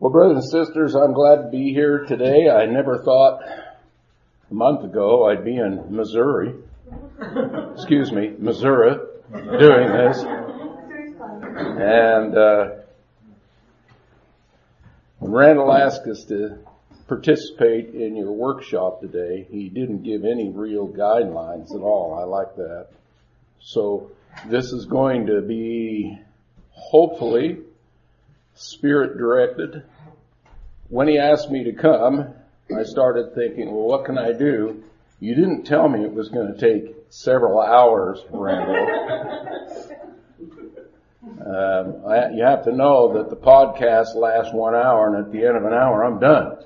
Well, brothers and sisters, I'm glad to be here today. I never thought a month ago I'd be in Missouri, Missouri, doing this. And when Randall asked us to participate in your workshop today, he didn't give any real guidelines at all. I like that. So this is going to be, hopefully, Spirit-directed. When he asked me to come, I started thinking, well, what can I do? You didn't tell me it was going to take several hours, Randall. You have to know that the podcast lasts 1 hour, and at the end of an hour, I'm done.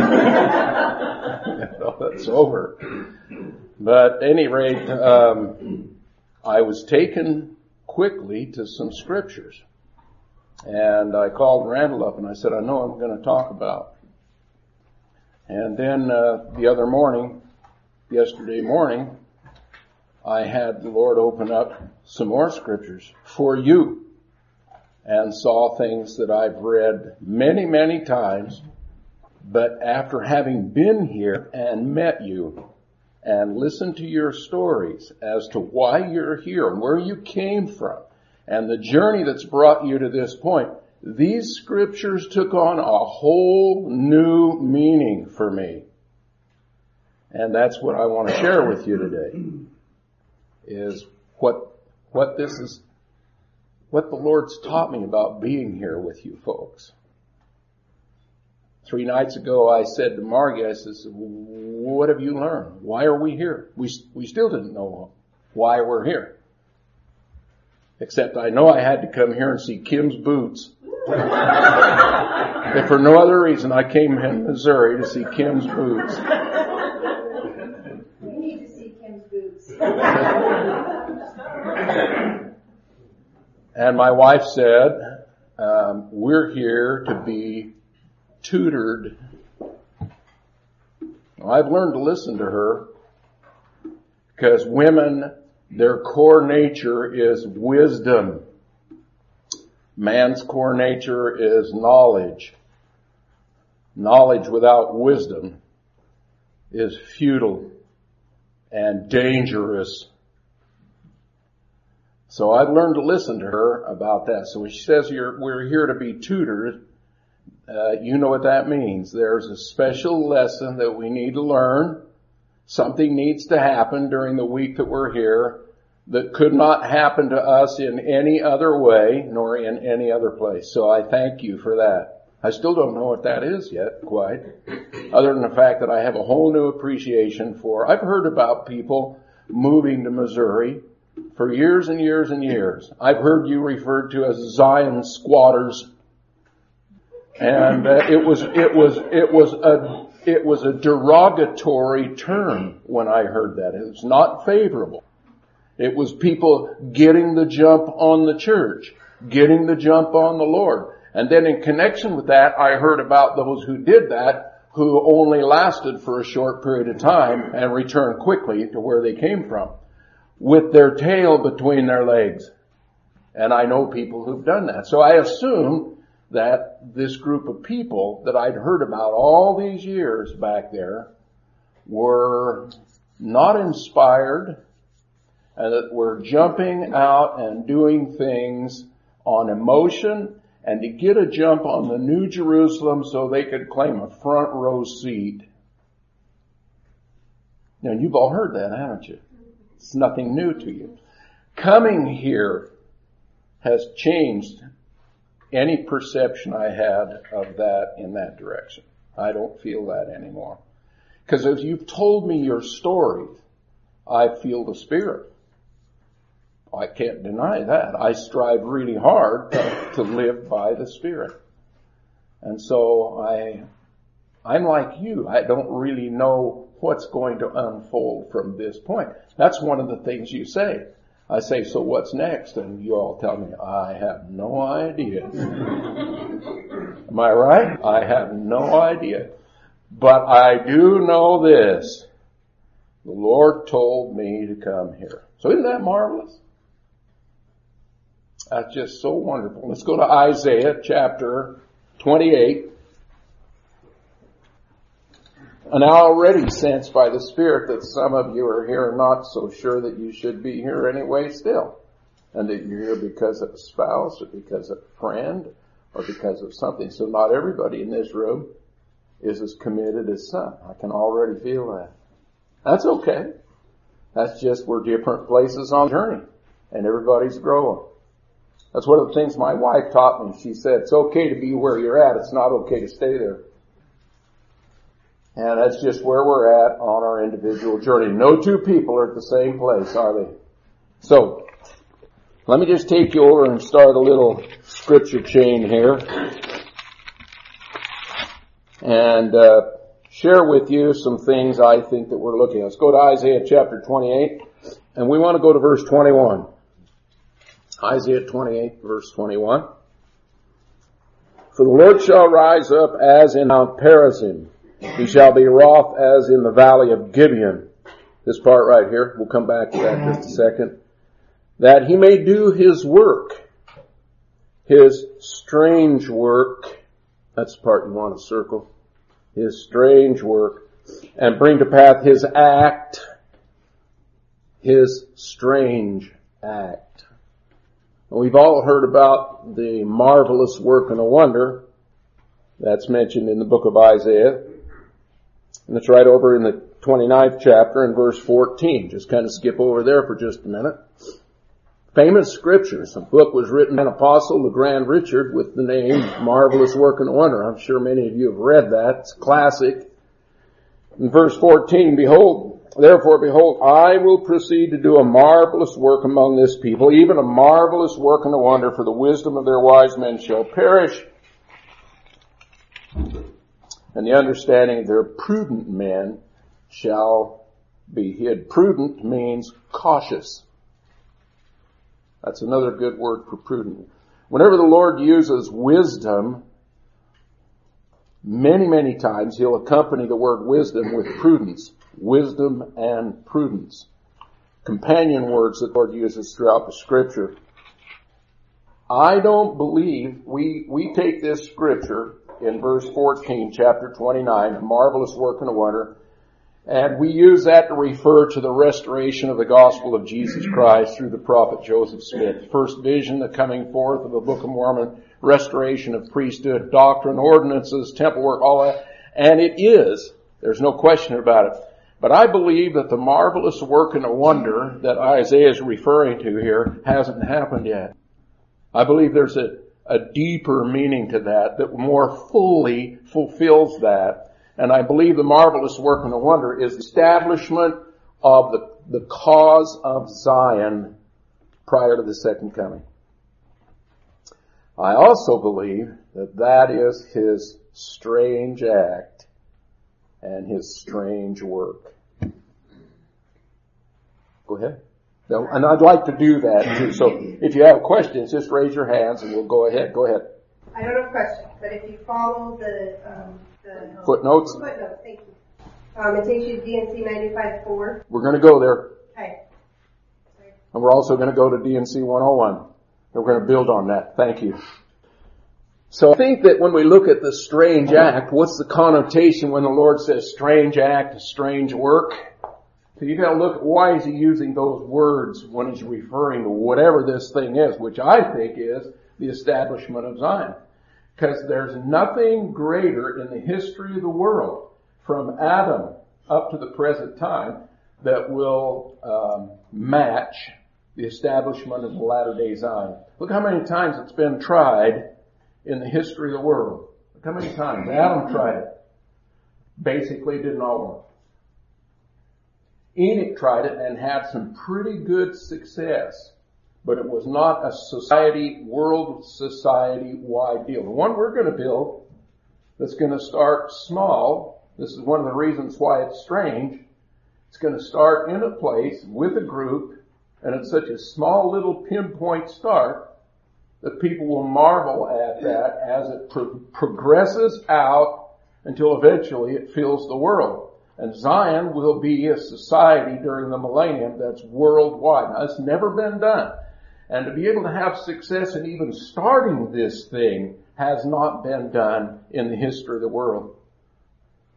It's over. But at any rate, I was taken quickly to some scriptures. And I called Randall up and I said, I know I'm going to talk about. And then the other morning, yesterday morning, I had the Lord open up some more scriptures for you and saw things that I've read many, many times. But after having been here and met you and listened to your stories as to why you're here and where you came from, and the journey that's brought you to this point, these scriptures took on a whole new meaning for me. And that's what I want to share with you today, is what the Lord's taught me about being here with you folks. 3 nights ago I said to Margie, I said, what have you learned? Why are we here? We still didn't know why we're here. Except I know I had to come here and see Kim's boots. If for no other reason, I came in Missouri to see Kim's boots. We need to see Kim's boots. And my wife said, we're here to be tutored. Well, I've learned to listen to her because women, their core nature is wisdom. Man's core nature is knowledge. Knowledge without wisdom is futile and dangerous. So I've learned to listen to her about that. So when she says we're here to be tutored, you know what that means. There's a special lesson that we need to learn. Something needs to happen during the week that we're here that could not happen to us in any other way, nor in any other place. So I thank you for that. I still don't know what that is yet, quite, other than the fact that I have a whole new appreciation for. I've heard about people moving to Missouri for years and years and years. I've heard you referred to as Zion squatters, and it was a derogatory term when I heard that. It was not favorable. It was people getting the jump on the church, getting the jump on the Lord. And then in connection with that, I heard about those who did that, who only lasted for a short period of time and returned quickly to where they came from, with their tail between their legs. And I know people who've done that. So I assume that this group of people that I'd heard about all these years back there were not inspired, and that we're jumping out and doing things on emotion and to get a jump on the New Jerusalem so they could claim a front row seat. Now, you've all heard that, haven't you? It's nothing new to you. Coming here has changed any perception I had of that in that direction. I don't feel that anymore. Because as you've told me your stories, I feel the Spirit. I can't deny that. I strive really hard to live by the Spirit. And so I'm like you. I don't really know what's going to unfold from this point. That's one of the things you say. I say, so what's next? And you all tell me, I have no idea. Am I right? I have no idea. But I do know this. The Lord told me to come here. So isn't that marvelous? That's just so wonderful. Let's go to Isaiah chapter 28. And I already sense by the Spirit that some of you are here not so sure that you should be here anyway still. And that you're here because of a spouse or because of a friend or because of something. So not everybody in this room is as committed as some. I can already feel that. That's okay. That's just we're different places on the journey. And everybody's growing. That's one of the things my wife taught me. She said, it's okay to be where you're at. It's not okay to stay there. And that's just where we're at on our individual journey. No two people are at the same place, are they? So, let me just take you over and start a little scripture chain here. And share with you some things I think that we're looking at. Let's go to Isaiah chapter 28. And we want to go to verse 21. Isaiah 28, verse 21. For the Lord shall rise up as in Mount Perazim. He shall be wroth as in the valley of Gibeon. This part right here, we'll come back to that in just a second. That he may do his work, his strange work. That's the part you want to circle. His strange work. And bring to pass his act, his strange act. We've all heard about the marvelous work and a wonder that's mentioned in the book of Isaiah. And it's right over in the 29th chapter in verse 14. Just kind of skip over there for just a minute. Famous scriptures. A book was written by an apostle, LeGrand Richard, with the name Marvelous Work and Wonder. I'm sure many of you have read that. It's classic. In verse 14, Therefore, behold, I will proceed to do a marvelous work among this people, even a marvelous work and a wonder, for the wisdom of their wise men shall perish, and the understanding of their prudent men shall be hid. Prudent means cautious. That's another good word for prudent. Whenever the Lord uses wisdom, many, many times he'll accompany the word wisdom with prudence. Wisdom and prudence. Companion words that the Lord uses throughout the scripture. I don't believe we take this scripture in verse 14, chapter 29, marvelous work and a wonder, and we use that to refer to the restoration of the gospel of Jesus Christ through the prophet Joseph Smith. First vision, the coming forth of the Book of Mormon, restoration of priesthood, doctrine, ordinances, temple work, all that. And it is. There's no question about it. But I believe that the marvelous work and a wonder that Isaiah is referring to here hasn't happened yet. I believe there's a deeper meaning to that more fully fulfills that. And I believe the marvelous work and a wonder is the establishment of the cause of Zion prior to the second coming. I also believe that is his strange act and his strange work. Go ahead. And I'd like to do that too. So if you have questions, just raise your hands and we'll go ahead. Go ahead. I don't have questions, but if you follow the footnotes, thank you. It takes you to DNC 95.4. We're going to go there. Okay. And we're also going to go to DNC 101. And we're going to build on that. Thank you. So I think that when we look at the strange act, what's the connotation when the Lord says strange act, strange work? So you got to look at why is he using those words when he's referring to whatever this thing is, which I think is the establishment of Zion. Because there's nothing greater in the history of the world from Adam up to the present time that will match the establishment of the latter-day Zion. Look how many times it's been tried in the history of the world. Look how many times. Adam tried it. Basically didn't all work. Enoch tried it and had some pretty good success, but it was not a world society-wide deal. The one we're going to build that's going to start small, this is one of the reasons why it's strange, it's going to start in a place with a group, and it's such a small little pinpoint start that people will marvel at that as it progresses out until eventually it fills the world. And Zion will be a society during the millennium that's worldwide. Now, it's never been done. And to be able to have success in even starting this thing has not been done in the history of the world.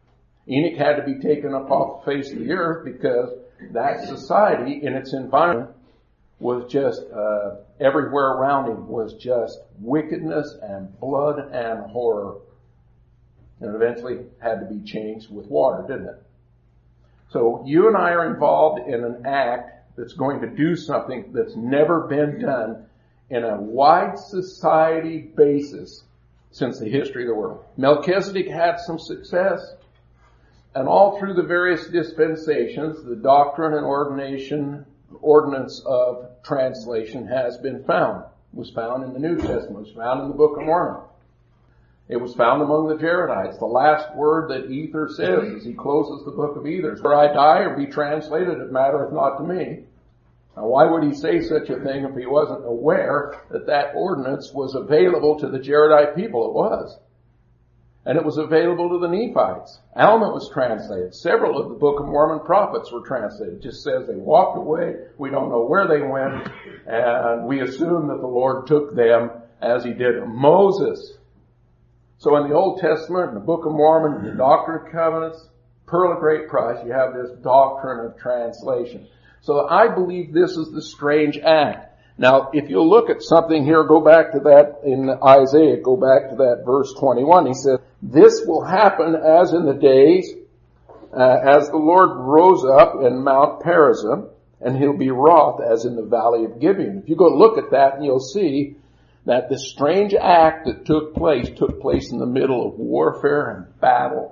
Enoch had to be taken up off the face of the earth because that society in its environment was just, everywhere around him was just wickedness and blood and horror. And eventually had to be changed with water, didn't it? So you and I are involved in an act that's going to do something that's never been done in a wide society basis since the history of the world. Melchizedek had some success, and all through the various dispensations, the doctrine and ordinance of translation has been found. It was found in the New Testament. It was found in the Book of Mormon. It was found among the Jaredites. The last word that Ether says as he closes the book of Ether is, "For I die or be translated, it mattereth not to me." Now why would he say such a thing if he wasn't aware that that ordinance was available to the Jaredite people? It was. And it was available to the Nephites. Alma was translated. Several of the Book of Mormon prophets were translated. It just says they walked away. We don't know where they went. And we assume that the Lord took them as he did Moses. So in the Old Testament, in the Book of Mormon, the Doctrine of Covenants, pearl of great price, you have this doctrine of translation. So I believe this is the strange act. Now, if you look at something here, go back to that in Isaiah, go back to that verse 21. He says, "This will happen as in the days, as the Lord rose up in Mount Perazim, and he'll be wroth as in the valley of Gibeon." If you go look at that, and you'll see that the strange act that took place in the middle of warfare and battle.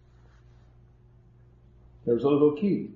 There's a little key.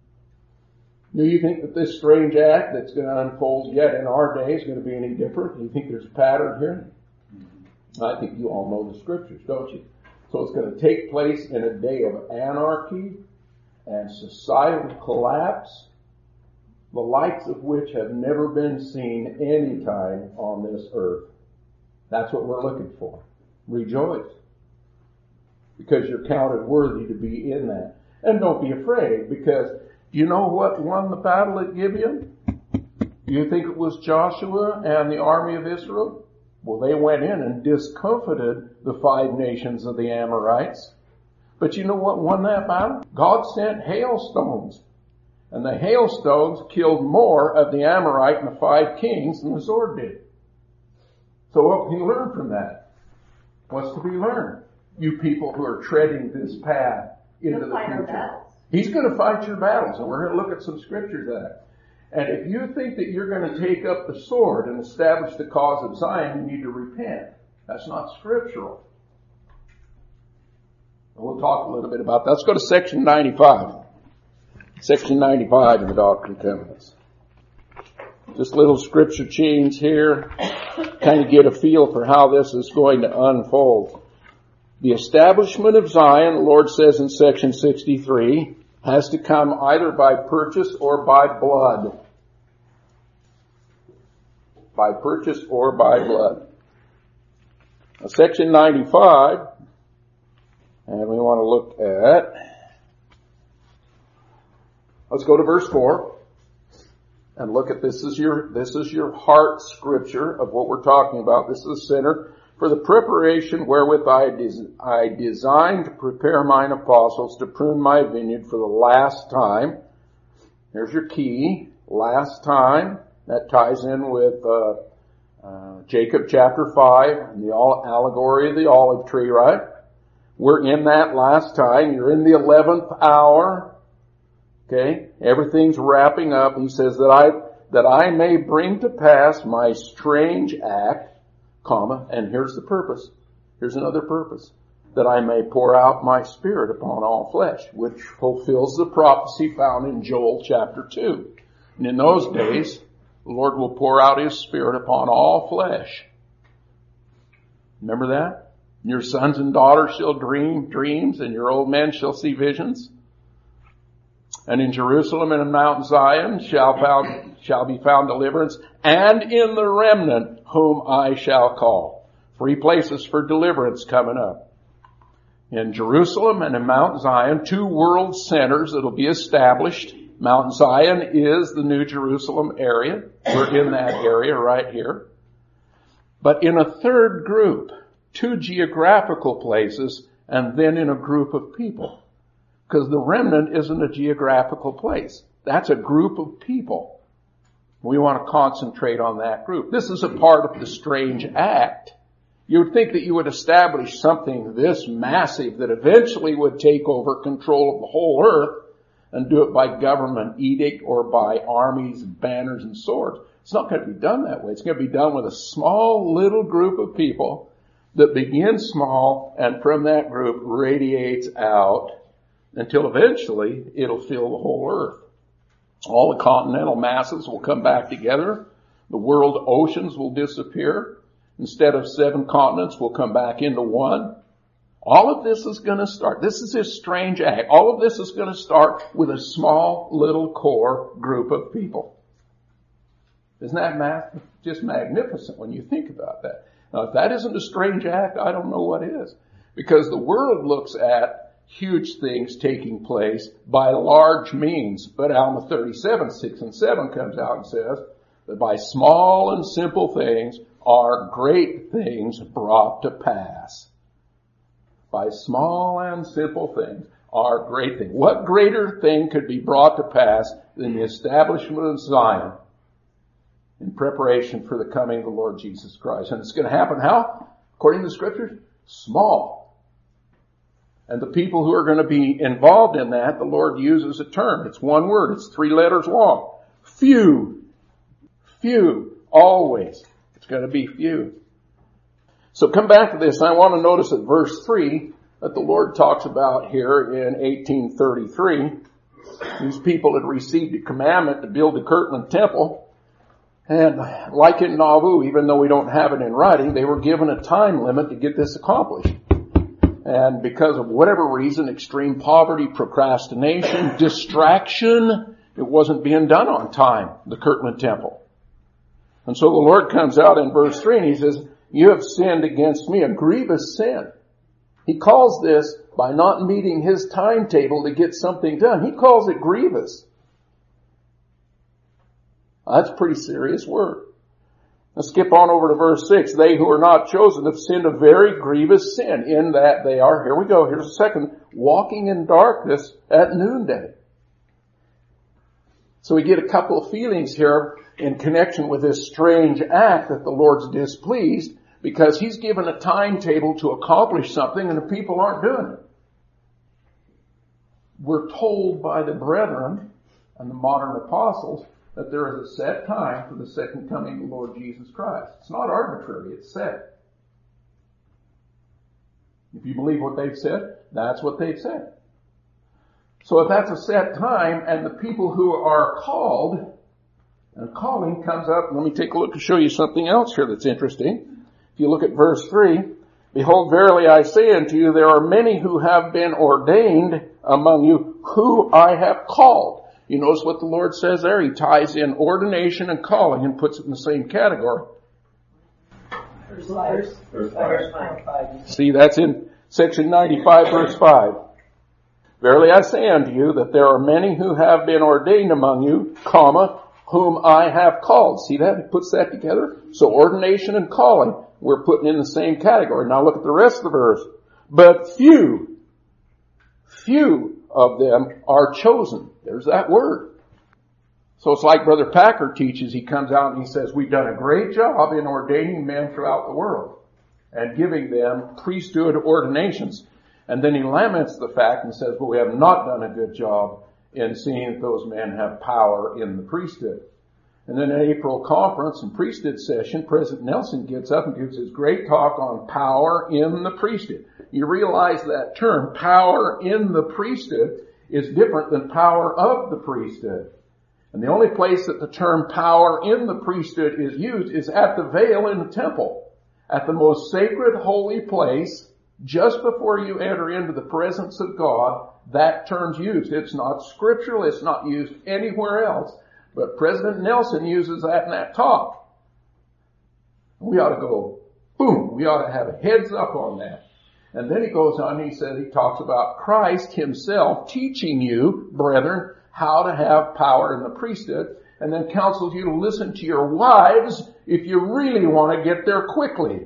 Do you think that this strange act that's going to unfold yet in our day is going to be any different? Do you think there's a pattern here? I think you all know the scriptures, don't you? So it's going to take place in a day of anarchy and societal collapse, the likes of which have never been seen any time on this earth. That's what we're looking for. Rejoice, because you're counted worthy to be in that. And don't be afraid, because you know what won the battle at Gibeon? Do you think it was Joshua and the army of Israel? Well, they went in and discomfited the 5 nations of the Amorites. But you know what won that battle? God sent hailstones. And the hailstones killed more of the Amorite and the 5 kings than the sword did. So what can you learn from that? What's to be learned? You people who are treading this path into the future. He's going to fight your battles, and we're going to look at some scriptures of that. And if you think that you're going to take up the sword and establish the cause of Zion, you need to repent. That's not scriptural. We'll talk a little bit about that. Let's go to section 95. Section 95 of the Doctrine and Covenants. Just little scripture change here. Kind of get a feel for how this is going to unfold. The establishment of Zion, the Lord says in section 63, has to come either by purchase or by blood. By purchase or by blood. Now, section 95, and we want to look at, let's go to verse 4 and look at this is your heart scripture of what we're talking about. This is the center. For the preparation wherewith I designed to prepare mine apostles to prune my vineyard for the last time. There's your key. Last time. That ties in with Jacob chapter 5 and the allegory of the olive tree, right? We're in that last time. You're in the 11th hour. Okay? Everything's wrapping up. He says that I may bring to pass my strange act, comma, and here's the purpose. Here's another purpose. That I may pour out my spirit upon all flesh, which fulfills the prophecy found in Joel chapter 2. And in those days, the Lord will pour out His Spirit upon all flesh. Remember that? Your sons and daughters shall dream dreams, and your old men shall see visions. And in Jerusalem and in Mount Zion shall be found deliverance, and in the remnant whom I shall call. 3 places for deliverance coming up. In Jerusalem and in Mount Zion, 2 world centers that will be established. Mount Zion is the New Jerusalem area. We're in that area right here. But in a third group, 2 geographical places, and then in a group of people. Because the remnant isn't a geographical place. That's a group of people. We want to concentrate on that group. This is a part of the strange act. You would think that you would establish something this massive that eventually would take over control of the whole earth and do it by government edict or by armies, banners, and swords. It's not going to be done that way. It's going to be done with a small little group of people that begins small and from that group radiates out until eventually it'll fill the whole earth. All the continental masses will come back together. The world oceans will disappear. Instead of 7 continents, we'll come back into one. All of this is going to start. This is a strange act. All of this is going to start with a small little core group of people. Isn't that just magnificent when you think about that? Now, if that isn't a strange act, I don't know what is. Because the world looks at huge things taking place by large means. But Alma 37, 6 and 7 comes out and says that by small and simple things are great things brought to pass. By small and simple things are great things. What greater thing could be brought to pass than the establishment of Zion in preparation for the coming of the Lord Jesus Christ? And it's going to happen how? According to the Scriptures, small. And the people who are going to be involved in that, the Lord uses a term. It's one word. It's 3 letters long. Few. Few. Always. It's going to be few. So come back to this. I want to notice at verse 3 that the Lord talks about here in 1833. These people had received a commandment to build the Kirtland Temple. And like in Nauvoo, even though we don't have it in writing, they were given a time limit to get this accomplished. And because of whatever reason, extreme poverty, procrastination, distraction, it wasn't being done on time, the Kirtland Temple. And so the Lord comes out in verse 3 and he says, you have sinned against me, a grievous sin. He calls this, by not meeting his timetable to get something done, he calls it grievous. That's a pretty serious word. Let's skip on over to verse 6. They who are not chosen have sinned a very grievous sin in that they are, here we go, here's a second, walking in darkness at noonday. So we get a couple of feelings here in connection with this strange act that the Lord's displeased because he's given a timetable to accomplish something and the people aren't doing it. We're told by the brethren and the modern apostles that there is a set time for the second coming of the Lord Jesus Christ. It's not arbitrary, it's set. If you believe what they've said, that's what they've said. So if that's a set time and the people who are called, and calling comes up, let me take a look and show you something else here that's interesting. If you look at verse 3, behold, verily I say unto you, there are many who have been ordained among you, who I have called. You notice what the Lord says there? He ties in ordination and calling and puts it in the same category. Verse 5. See, that's in section 95, verse 5. Verily I say unto you that there are many who have been ordained among you, comma, whom I have called. See that? He puts that together. So ordination and calling, we're putting in the same category. Now look at the rest of the verse. But few of them are chosen. There's that word. So it's like Brother Packer teaches. He comes out and he says, we've done a great job in ordaining men throughout the world and giving them priesthood ordinations. And then he laments the fact and says, but we have not done a good job in seeing that those men have power in the priesthood. And then at April conference and priesthood session, President Nelson gets up and gives his great talk on power in the priesthood. You realize that term, power in the priesthood, is different than power of the priesthood. And the only place that the term power in the priesthood is used is at the veil in the temple. At the most sacred holy place, just before you enter into the presence of God, that term's used. It's not scriptural, it's not used anywhere else. But President Nelson uses that in that talk. We ought to go, boom, we ought to have a heads up on that. And then he goes on, he says, he talks about Christ himself teaching you, brethren, how to have power in the priesthood, and then counsels you to listen to your wives if you really want to get there quickly.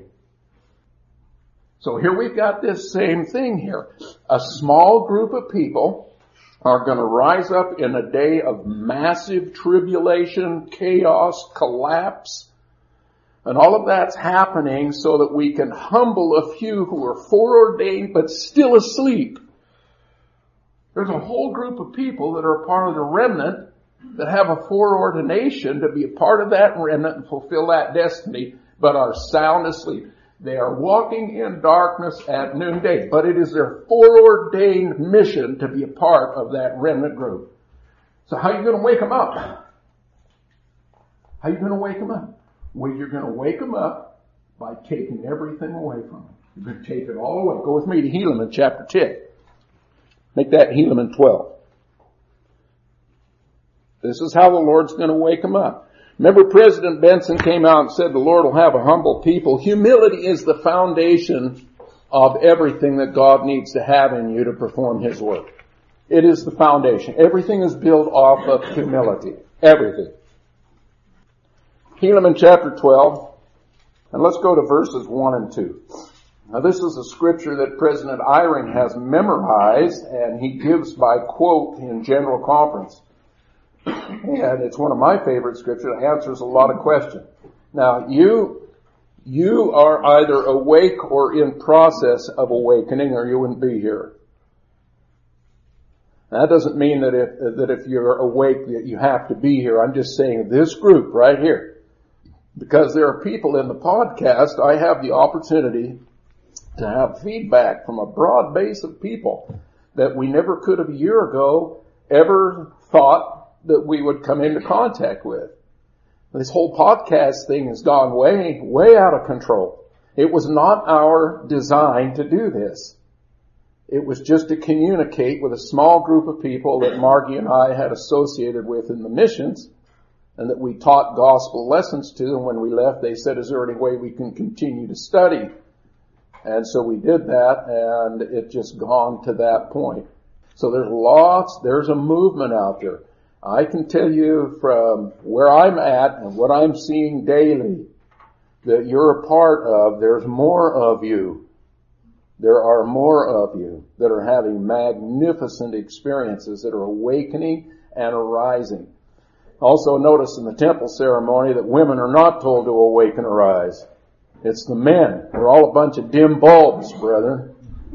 So here we've got this same thing here. A small group of people are going to rise up in a day of massive tribulation, chaos, collapse. And all of that's happening so that we can humble a few who are foreordained but still asleep. There's a whole group of people that are a part of the remnant that have a foreordination to be a part of that remnant and fulfill that destiny, but are sound asleep. They are walking in darkness at noonday, but it is their foreordained mission to be a part of that remnant group. So how are you going to wake them up? How are you going to wake them up? Well, you're going to wake them up by taking everything away from them. You're going to take it all away. Go with me to Helaman chapter 10. Make that Helaman 12. This is how the Lord's going to wake them up. Remember, President Benson came out and said the Lord will have a humble people. Humility is the foundation of everything that God needs to have in you to perform His work. It is the foundation. Everything is built off of humility. Everything. Helaman chapter 12. And let's go to verses 1 and 2. Now this is a scripture that President Eyring has memorized and he gives by quote in General Conference. And it's one of my favorite scriptures. It answers a lot of questions. Now, you are either awake or in process of awakening, or you wouldn't be here. That doesn't mean that if you're awake that you have to be here. I'm just saying this group right here. Because there are people in the podcast, I have the opportunity to have feedback from a broad base of people that we never could have a year ago ever thought that we would come into contact with. This whole podcast thing has gone way, way out of control. It was not our design to do this. It was just to communicate with a small group of people that Margie and I had associated with in the missions and that we taught gospel lessons to. And when we left, they said, is there any way we can continue to study? And so we did that, and it just gone to that point. So there's a movement out there. I can tell you from where I'm at and what I'm seeing daily that you're a part of, there's more of you. There are more of you that are having magnificent experiences that are awakening and arising. Also notice in the temple ceremony that women are not told to awaken or arise. It's the men. We're all a bunch of dim bulbs, brethren.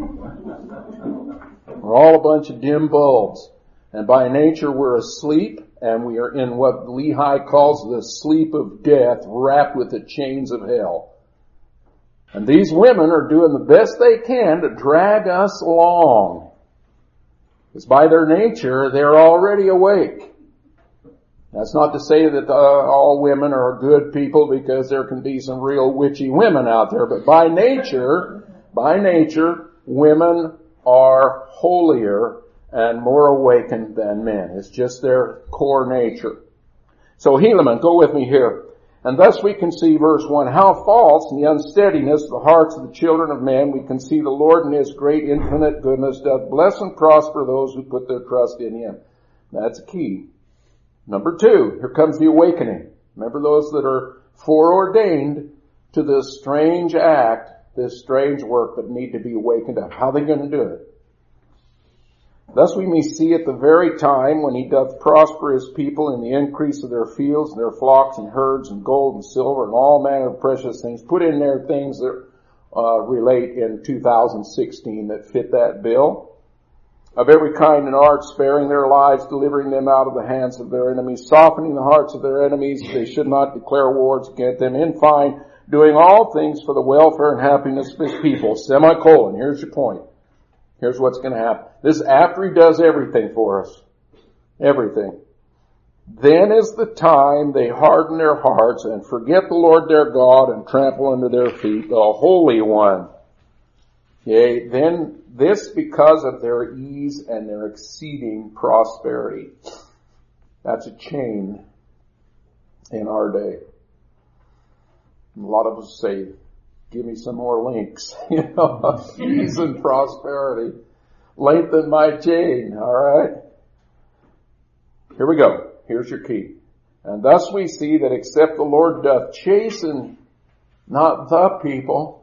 We're all a bunch of dim bulbs. And by nature we're asleep, and we are in what Lehi calls the sleep of death, wrapped with the chains of hell. And these women are doing the best they can to drag us along. Because by their nature, they're already awake. That's not to say that all women are good people, because there can be some real witchy women out there. But by nature, women are holier and more awakened than men. It's just their core nature. So Helaman, go with me here. And thus we can see, verse 1, how false in the unsteadiness of the hearts of the children of men, we can see the Lord in His great infinite goodness doth bless and prosper those who put their trust in Him. That's key. Number 2, here comes the awakening. Remember those that are foreordained to this strange act, this strange work, but need to be awakened up. How are they going to do it? Thus we may see at the very time when He doth prosper His people in the increase of their fields and their flocks and herds and gold and silver and all manner of precious things. Put in there things that relate in 2016 that fit that bill. Of every kind and art, sparing their lives, delivering them out of the hands of their enemies, softening the hearts of their enemies, they should not declare wars against them. In fine, doing all things for the welfare and happiness of His people. Semicolon. Here's your point. Here's what's going to happen. This is after He does everything for us. Everything. Then is the time they harden their hearts and forget the Lord their God and trample under their feet the Holy One. Yea, then this because of their ease and their exceeding prosperity. That's a chain in our day. A lot of us say, give me some more links. Ease and prosperity. Lengthen my chain, alright? Here we go. Here's your key. And thus we see that except the Lord doth chasten not the people,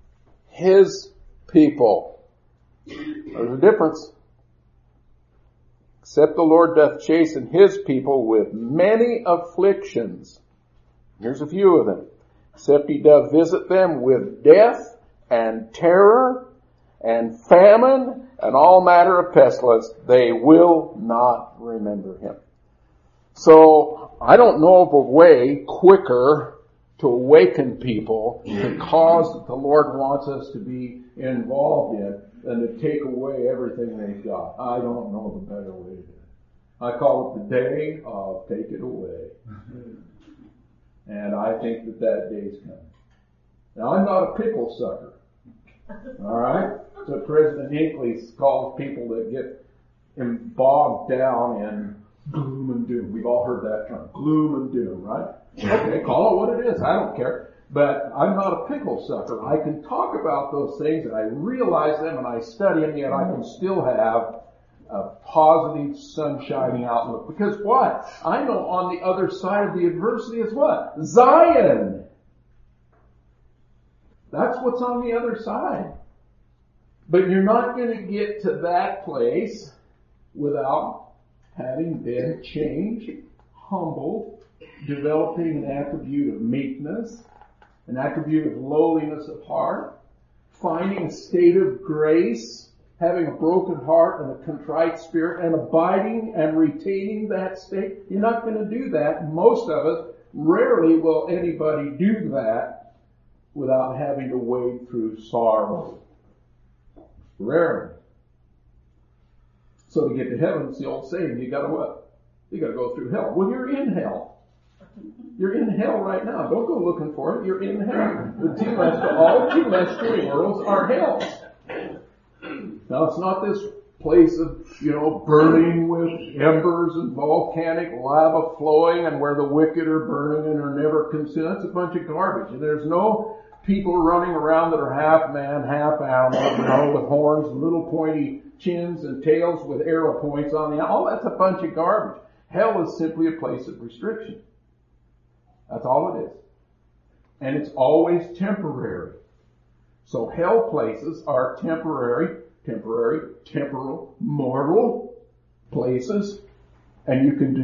His people. There's a difference. except the Lord doth chasten his people with many afflictions. Here's a few of them. Except he doth visit them with death and terror and famine and all manner of pestilence, they will not remember him. So I don't know of a way quicker to awaken people to the cause that the Lord wants us to be involved in than to take away everything they've got. I don't know the better way to do it. I call it the day of take it away. And I think that day's coming. Now I'm not a pickle sucker. Alright? So President Hinckley calls people that get bogged down in gloom and doom. We've all heard that term. Gloom and doom, right? Okay, call it what it is. I don't care. But I'm not a pickle sucker. I can talk about those things and I realize them and I study them, yet I can still have a positive, sunshiny outlook. Because what? I know on the other side of the adversity is what? Zion. That's what's on the other side. But you're not going to get to that place without having been changed, humbled, developing an attribute of meekness, an attribute of lowliness of heart, finding a state of grace, having a broken heart and a contrite spirit, and abiding and retaining that state. You're not going to do that. Most of us, rarely will anybody do that without having to wade through sorrow. Rarely. So to get to heaven, it's the old saying, you gotta what? You gotta go through hell. Well, you're in hell. You're in hell right now. Don't go looking for it. You're in hell. All celestial worlds are hells. Now, it's not this place of, burning with embers and volcanic lava flowing and where the wicked are burning and are never consumed. That's a bunch of garbage. And there's no people running around that are half man, half animal, with horns and little pointy chins and tails with arrow points on the, all that's a bunch of garbage. Hell is simply a place of restriction. That's all it is. And it's always temporary. So hell places are temporary, temporal, mortal places. And you can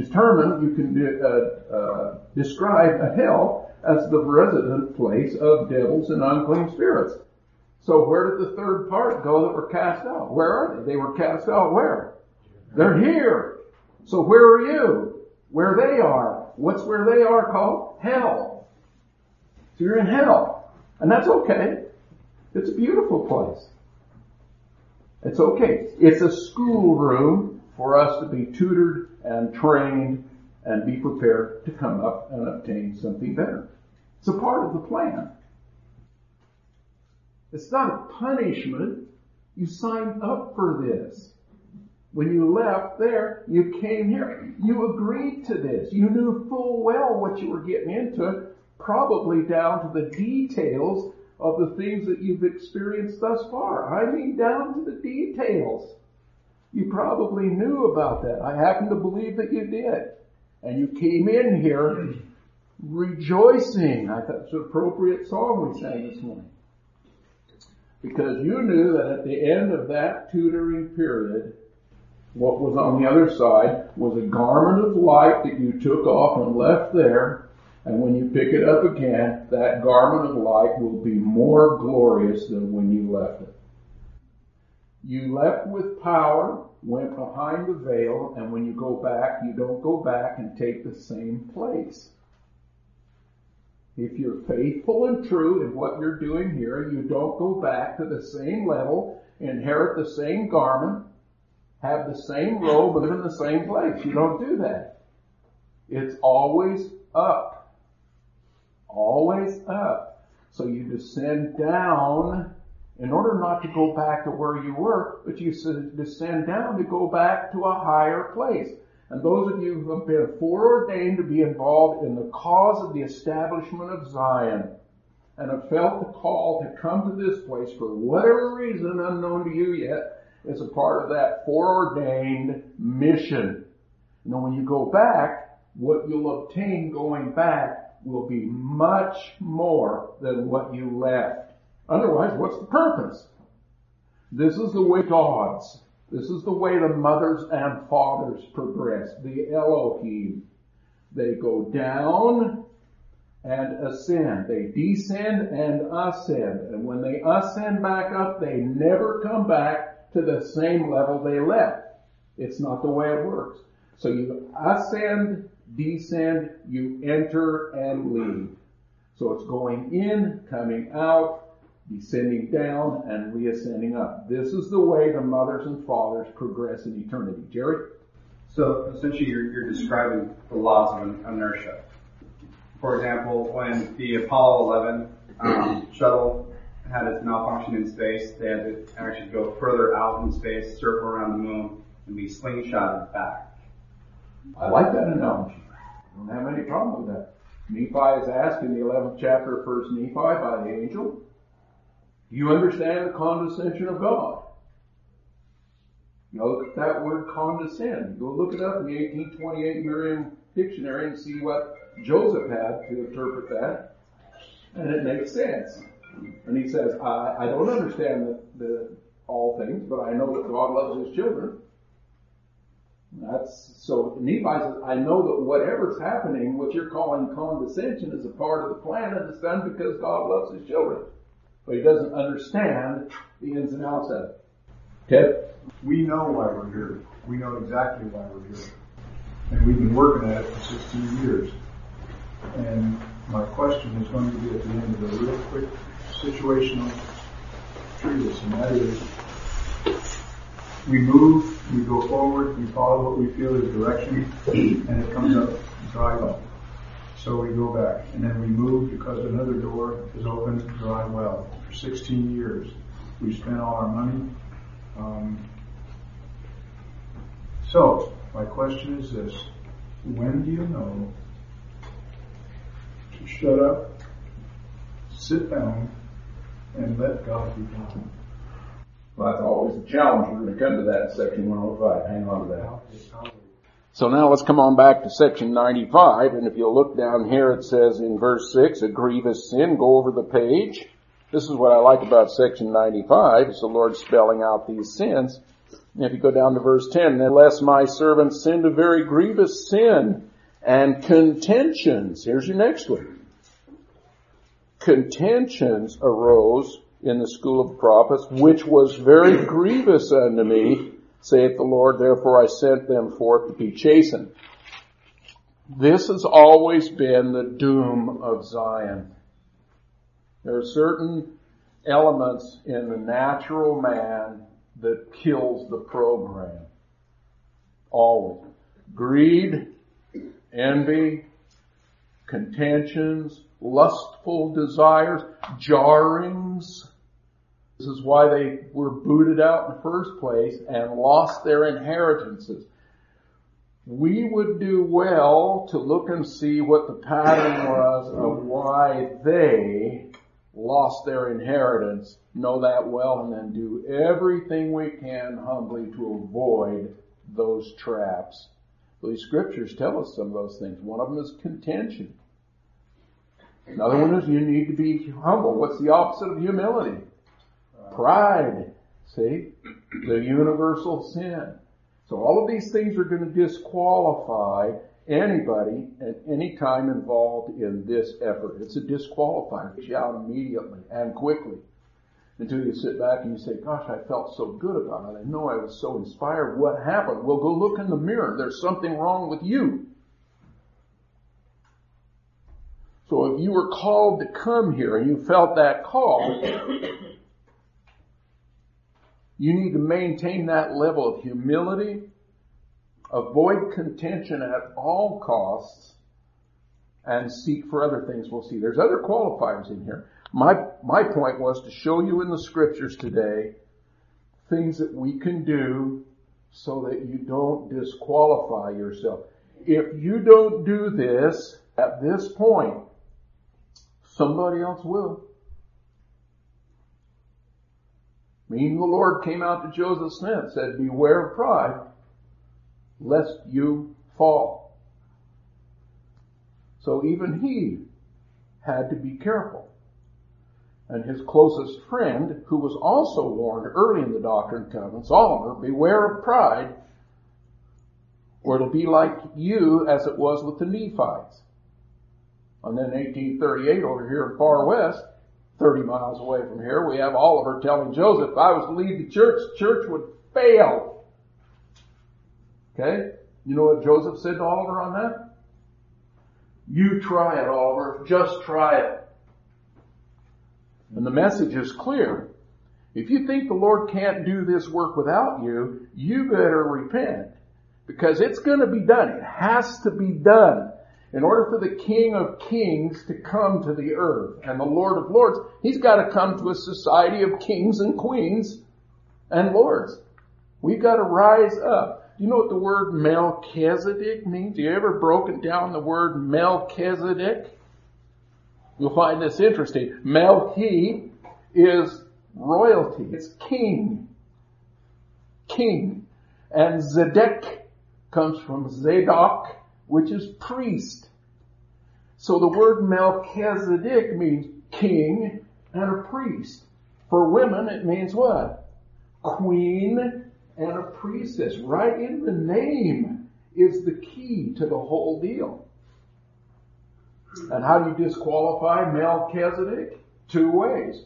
describe a hell as the resident place of devils and unclean spirits. So where did the third part go that were cast out? Where are they? They were cast out where? They're here. So where are you? Where they are. What's where they are called? Hell. So you're in hell. And that's okay. It's a beautiful place. It's okay. It's a schoolroom for us to be tutored and trained and be prepared to come up and obtain something better. It's a part of the plan. It's not a punishment. You signed up for this. When you left there, you came here. You agreed to this. You knew full well what you were getting into, probably down to the details of the things that you've experienced thus far. I mean, down to the details. You probably knew about that. I happen to believe that you did. And you came in here rejoicing. I thought it's an appropriate song we sang this morning. Because you knew that at the end of that tutoring period, what was on the other side was a garment of light that you took off and left there. And when you pick it up again, that garment of light will be more glorious than when you left it. You left with power, went behind the veil, and when you go back, you don't go back and take the same place. If you're faithful and true in what you're doing here, you don't go back to the same level, inherit the same garment, have the same robe, live in the same place. You don't do that. It's always up. Always up. So you descend down in order not to go back to where you were, but you descend down to go back to a higher place. And those of you who have been foreordained to be involved in the cause of the establishment of Zion and have felt the call to come to this place for whatever reason unknown to you yet, is a part of that foreordained mission. Now when you go back, what you'll obtain going back will be much more than what you left. Otherwise, what's the purpose? This is the way to odds. This is the way the mothers and fathers progress. The Elohim. They go down and ascend. They descend and ascend. And when they ascend back up, they never come back to the same level they left. It's not the way it works. So you ascend, descend, you enter and leave. So it's going in, coming out, descending down, and reascending up. This is the way the mothers and fathers progress in eternity. Jerry? So essentially you're describing the laws of inertia. For example, when the Apollo 11 shuttle had its malfunction in space, they had to actually go further out in space, circle around the moon, and be slingshotted back. I like that analogy. I don't have any problem with that. Nephi is asked in the 11th chapter of 1 Nephi by the angel, do you understand the condescension of God? You know, look at that word condescend. Go look it up in the 1828 Merriam Dictionary and see what Joseph had to interpret that. And it makes sense. And he says, I don't understand all things, but I know that God loves his children. So Nephi says, I know that whatever's happening, what you're calling condescension, is a part of the plan of the Son because God loves his children. But he doesn't understand the ins and outs of it. Ted? We know why we're here. We know exactly why we're here. And we've been working at it for 16 years. And my question is going to be at the end of a real quick situational treatise, and that is, we move, we go forward, we follow what we feel is direction, and it comes up dry well. So we go back, and then we move because another door is open dry well. For 16 years, we spent all our money. So, my question is this: when do you know to shut up, sit down, and let God be God? Well, that's always a challenge. We're going to come to that in section 105. Hang on to that. So now let's come on back to section 95, and if you'll look down here, it says in verse 6, a grievous sin. Go over the page. This is what I like about section 95, is the Lord spelling out these sins. And if you go down to verse 10, unless my servant sinned a very grievous sin and contentions. Here's your next one. Contentions arose in the school of prophets, which was very grievous unto me, saith the Lord, therefore I sent them forth to be chastened. This has always been the doom of Zion. There are certain elements in the natural man that kills the program. Always. Greed, envy, contentions, lustful desires, jarrings. This is why they were booted out in the first place and lost their inheritances. We would do well to look and see what the pattern was of why they lost their inheritance, know that well, and then do everything we can humbly to avoid those traps. These scriptures tell us some of those things. One of them is contention. Another one is you need to be humble. What's the opposite of humility? Pride. See? The universal sin. So all of these things are going to disqualify anybody at any time involved in this effort. It's a disqualifier. It's out immediately and quickly until you sit back and you say, gosh, I felt so good about it. I know I was so inspired. What happened? Well, go look in the mirror. There's something wrong with you. So if you were called to come here and you felt that call, you need to maintain that level of humility, avoid contention at all costs, and seek for other things. We'll see. There's other qualifiers in here. My point was to show you in the scriptures today things that we can do so that you don't disqualify yourself. If you don't do this at this point, somebody else will. Meaning the Lord came out to Joseph Smith, said, beware of pride, lest you fall. So even he had to be careful. and his closest friend, who was also warned early in the Doctrine and Covenants, Oliver, beware of pride, or it'll be like you as it was with the Nephites. And then 1838 over here in Far West, 30 miles away from here, we have Oliver telling Joseph, if I was to leave the church would fail. Okay? You know what Joseph said to Oliver on that? You try it, Oliver. Just try it. And the message is clear. If you think the Lord can't do this work without you, you better repent. Because it's going to be done. It has to be done. In order for the King of Kings to come to the earth and the Lord of Lords, He's got to come to a society of kings and queens and lords. We've got to rise up. Do you know what the word Melchizedek means? Have you ever broken down the word Melchizedek? You'll find this interesting. Melchi is royalty. It's king. King. And Zedek comes from Zadok, which is priest. So the word Melchizedek means king and a priest. For women, it means what? Queen and a priestess. Right in the name is the key to the whole deal. And how do you disqualify Melchizedek? Two ways.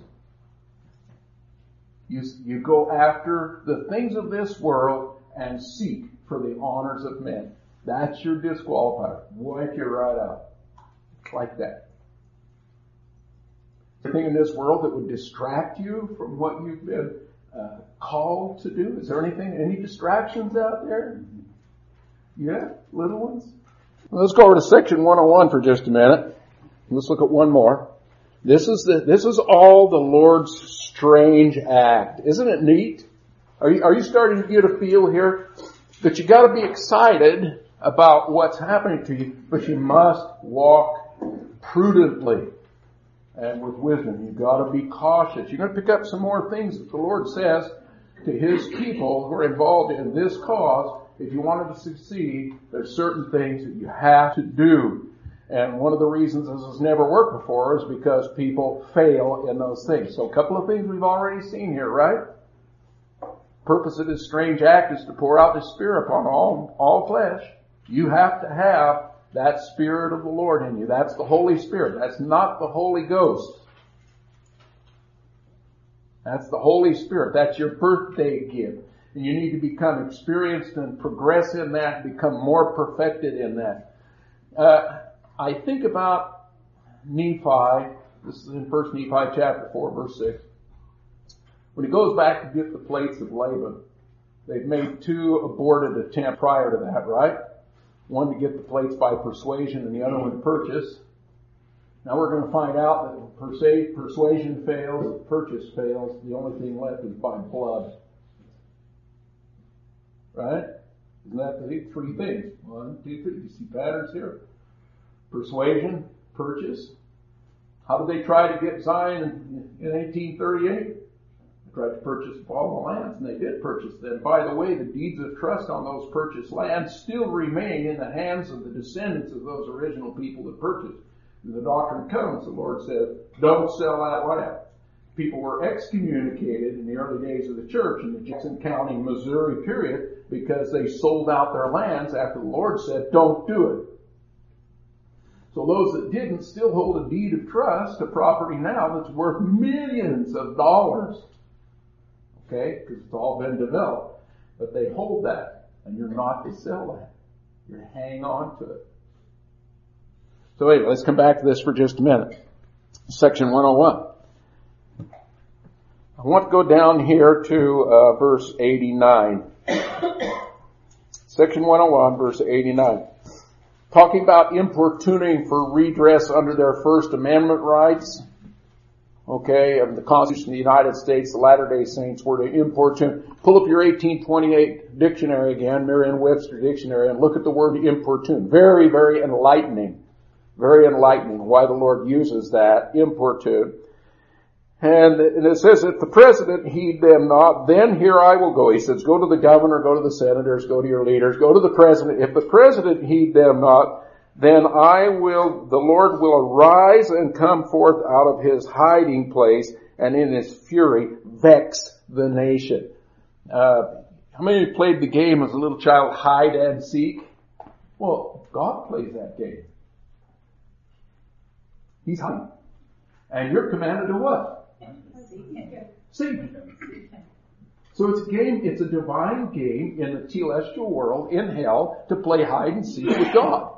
You go after the things of this world and seek for the honors of men. That's your disqualifier. Wipe you right out. Like that. Anything in this world that would distract you from what you've been called to do? Is there any distractions out there? Yeah, little ones? Let's go over to section 101 for just a minute. Let's look at one more. This is all the Lord's strange act. Isn't it neat? Are you starting to get a feel here that you got to be excited about what's happening to you, but you must walk prudently and with wisdom. You've got to be cautious. You're going to pick up some more things that the Lord says to His people who are involved in this cause. If you wanted to succeed, there's certain things that you have to do. And one of the reasons this has never worked before is because people fail in those things. So a couple of things we've already seen here, right? Purpose of this strange act is to pour out His Spirit upon all flesh. You have to have that Spirit of the Lord in you. That's the Holy Spirit. That's not the Holy Ghost. That's the Holy Spirit. That's your birthday gift. And you need to become experienced and progress in that, become more perfected in that. I think about Nephi. This is in 1 Nephi chapter 4, verse 6. When he goes back to get the plates of Laban, they've made two aborted attempts prior to that, right? One to get the plates by persuasion and the other one to purchase. Now we're going to find out that persuasion fails, purchase fails. The only thing left is by blood. Right? Isn't that the three things? 1, 2, 3. You see patterns here? Persuasion, purchase. How did they try to get Zion in 1838? They tried to purchase all the lands, and they did purchase them. By the way, the deeds of trust on those purchased lands still remain in the hands of the descendants of those original people that purchased. In the Doctrine and Covenants, the Lord said, don't sell that land. People were excommunicated in the early days of the church in the Jackson County, Missouri period because they sold out their lands after the Lord said, don't do it. So those that didn't still hold a deed of trust to property now that's worth millions of dollars. Okay? Because it's all been developed. But they hold that. And you're not to sell that. You're to hang on to it. So anyway, let's come back to this for just a minute. Section 101. I want to go down here to verse 89. Section 101, verse 89. Talking about importuning for redress under their First Amendment rights. Okay, of the Constitution of the United States, the Latter-day Saints were to importune. Pull up your 1828 dictionary again, Merriam-Webster dictionary, and look at the word importune. Very, very enlightening. Very enlightening why the Lord uses that, importune. And it says, if the president heed them not, then here I will go. He says, go to the governor, go to the senators, go to your leaders, go to the president. If the president heed them not, then the Lord will arise and come forth out of his hiding place, and in his fury vex the nation. How many of you played the game as a little child, hide and seek? Well, God plays that game. He's hiding. And you're commanded to what? Seek. So it's a game, it's a divine game in the celestial world, in hell, to play hide and seek with God.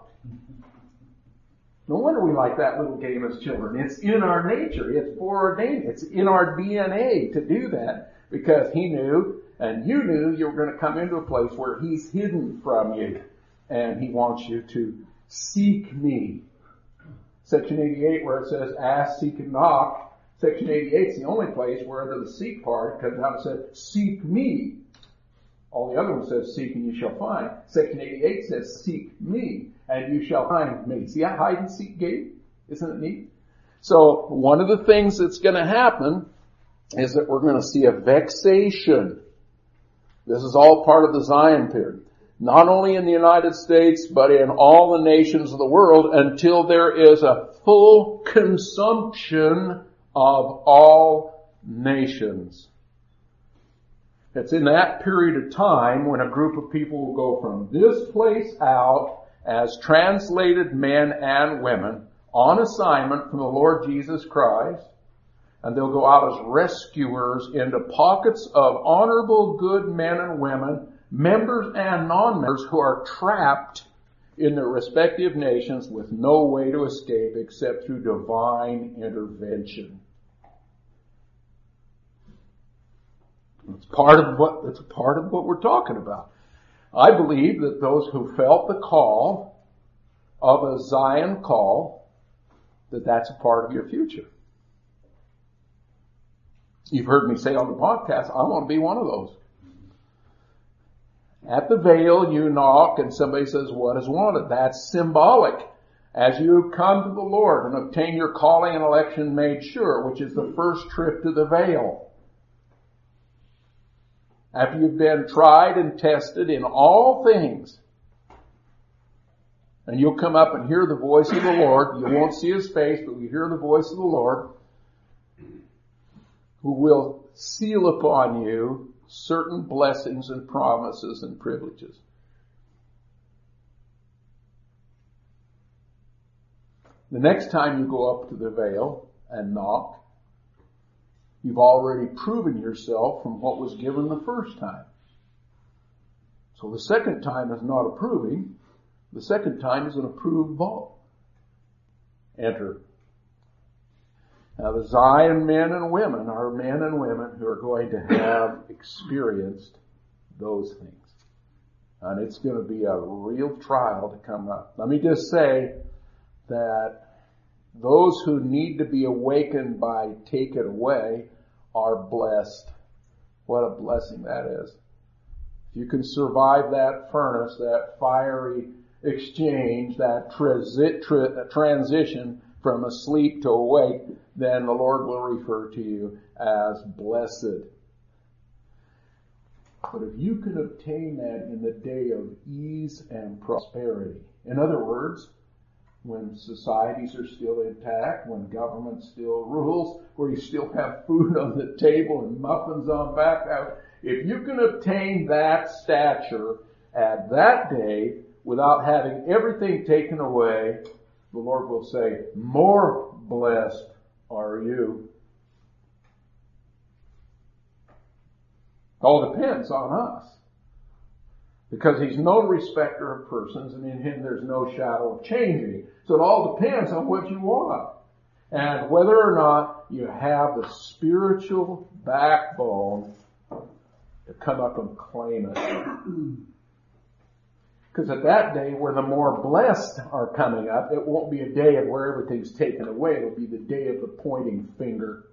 No wonder we like that little game as children. It's in our nature. It's foreordained. It's in our DNA to do that because he knew and you knew you were going to come into a place where he's hidden from you and he wants you to seek me. Section 88 where it says ask, seek, and knock. Section 88 is the only place where the seek part comes out and says seek me. All the other ones says seek and you shall find. Section 88 says seek me and you shall find me. See that hide and seek game? Isn't it neat? So one of the things that's going to happen is that we're going to see a vexation. This is all part of the Zion period. Not only in the United States, but in all the nations of the world until there is a full consumption of all nations. It's in that period of time when a group of people will go from this place out as translated men and women on assignment from the Lord Jesus Christ, and they'll go out as rescuers into pockets of honorable good men and women, members and non-members who are trapped in their respective nations with no way to escape except through divine intervention. It's part of what we're talking about. I believe that those who felt the call of a Zion call, that's a part of your future. You've heard me say on the podcast, I want to be one of those. At the veil, you knock and somebody says, what is wanted? That's symbolic. As you come to the Lord and obtain your calling and election made sure, which is the first trip to the veil. After you've been tried and tested in all things, and you'll come up and hear the voice of the Lord. You won't see his face, but you hear the voice of the Lord, who will seal upon you certain blessings and promises and privileges. The next time you go up to the veil and knock, you've already proven yourself from what was given the first time. So the second time is not approving. The second time is an approved vote. Enter. Now the Zion men and women are men and women who are going to have experienced those things. And it's going to be a real trial to come up. Let me just say that those who need to be awakened by take it away are blessed. What a blessing that is. If you can survive that furnace, that fiery exchange, that transition from asleep to awake, then the Lord will refer to you as blessed. But if you can obtain that in the day of ease and prosperity, in other words, when societies are still intact, when government still rules, where you still have food on the table and muffins on back out, if you can obtain that stature at that day without having everything taken away, the Lord will say, more blessed are you. All depends on us. Because he's no respecter of persons, and in him there's no shadow of changing. So it all depends on what you want. And whether or not you have the spiritual backbone to come up and claim it. Because at that day, where the more blessed are coming up, it won't be a day of where everything's taken away. It'll be the day of the pointing finger,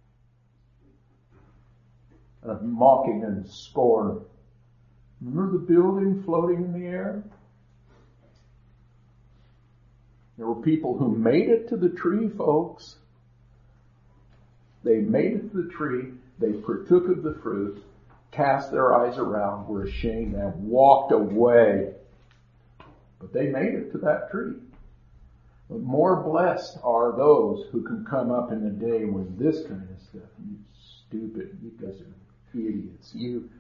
of mocking and scorn. Remember the building floating in the air? There were people who made it to the tree, folks. They made it to the tree. They partook of the fruit, cast their eyes around, were ashamed, and walked away. But they made it to that tree. But more blessed are those who can come up in the day with this kind of stuff. You stupid, you guys are idiots.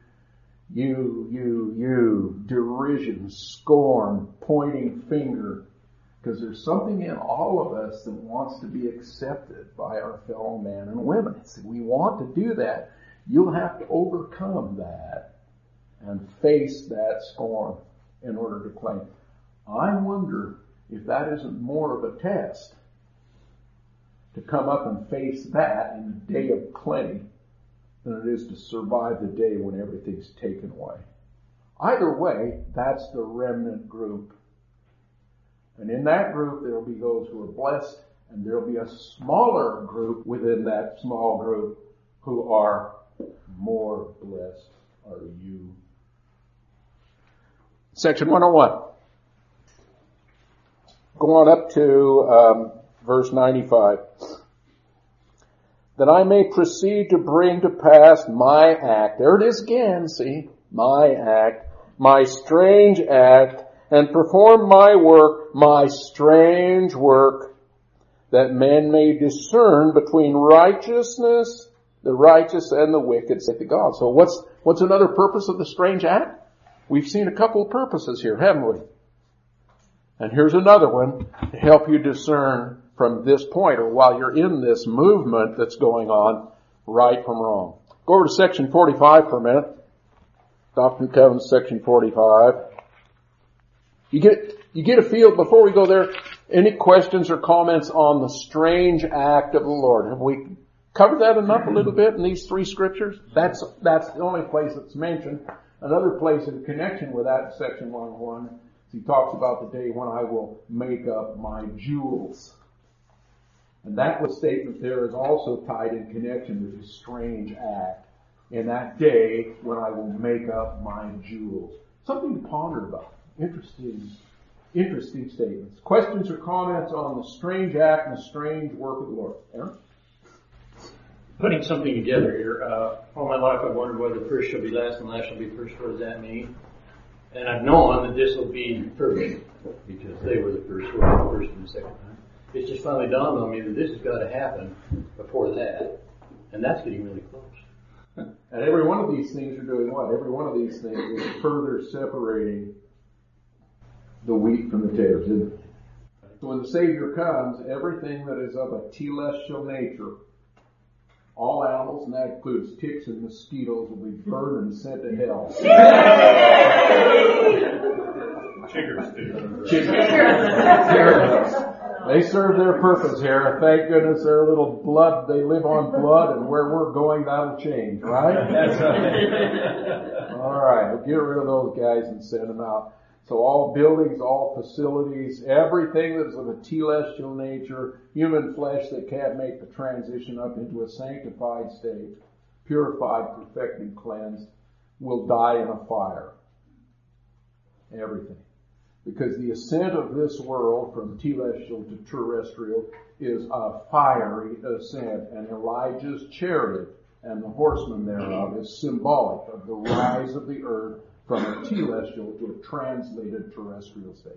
You, derision, scorn, pointing finger. Because there's something in all of us that wants to be accepted by our fellow men and women. We want to do that. You'll have to overcome that and face that scorn in order to claim. I wonder if that isn't more of a test to come up and face that in the day of plenty than it is to survive the day when everything's taken away. Either way, that's the remnant group. And in that group, there will be those who are blessed, and there will be a smaller group within that small group who are more blessed are you. Section 101. Go on up to verse 95. That I may proceed to bring to pass my act. There it is again, see? My act. My strange act. And perform my work, my strange work, that men may discern between righteousness, the righteous and the wicked, saith God. So what's another purpose of the strange act? We've seen a couple of purposes here, haven't we? And here's another one to help you discern from this point, or while you're in this movement that's going on, right from wrong. Go over to section 45 for a minute. Doctrine and Covenants, section 45. You get a feel, before we go there, any questions or comments on the strange act of the Lord? Have we covered that enough a little bit in these three scriptures? That's the only place that's mentioned. Another place in connection with that, section 101, he talks about the day when I will make up my jewels. And that statement there is also tied in connection with his strange act. In that day when I will make up my jewels. Something to ponder about. Interesting statements. Questions or comments on the strange act and the strange work of the Lord? Aaron? Putting something together here. All my life I've wondered whether first shall be last and last shall be first. What does that mean? And I've known that this will be first because they were the first, who were the first and the second time. It's just finally dawned on me that this has got to happen before that. And that's getting really close. And every one of these things are doing what? Every one of these things is further separating the wheat from the tares, isn't it? So when the Savior comes, everything that is of a telestial nature, all animals, and that includes ticks and mosquitoes, will be burned and sent to hell. Chiggers too. Chiggers. They serve their purpose here. Thank goodness they're a little blood. They live on blood, and where we're going, that'll change, right? That's right. All right, we'll get rid of those guys and send them out. So all buildings, all facilities, everything that is of a telestial nature, human flesh that can't make the transition up into a sanctified state, purified, perfected, cleansed, will die in a fire. Everything. Because the ascent of this world from telestial to terrestrial is a fiery ascent, and Elijah's chariot and the horsemen thereof is symbolic of the rise of the earth from a telestial to a translated terrestrial state.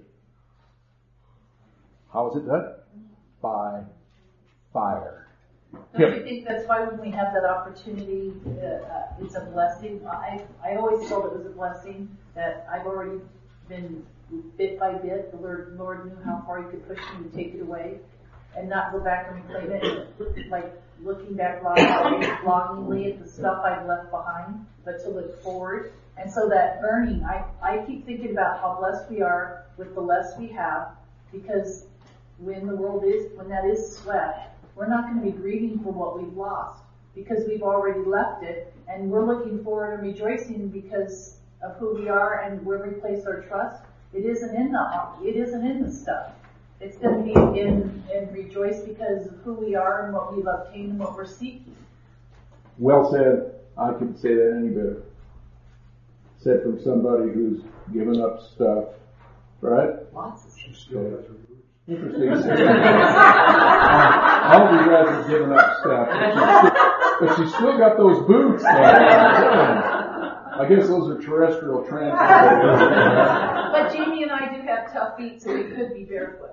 How is it done? By fire. Don't you think that's why when we have that opportunity, it's a blessing? I always felt it was a blessing that I've already been bit by bit. The Lord knew how far He could push me to take it away and not go back and reclaim it, like looking back longingly at the stuff I've left behind, but to look forward. And so that burning, I keep thinking about how blessed we are with the less we have, because when that is swept, we're not going to be grieving for what we've lost, because we've already left it, and we're looking forward and rejoicing because of who we are and where we place our trust. It isn't in the stuff. It's going to be in rejoice because of who we are and what we've obtained and what we're seeking. Well said. I couldn't say that any better. Said from somebody who's given up stuff, right? Lots of Interesting. All of you guys have given up stuff, but she's still got those boots there. I guess those are terrestrial translators. But Jamie and I do have tough feet, so we could be barefoot.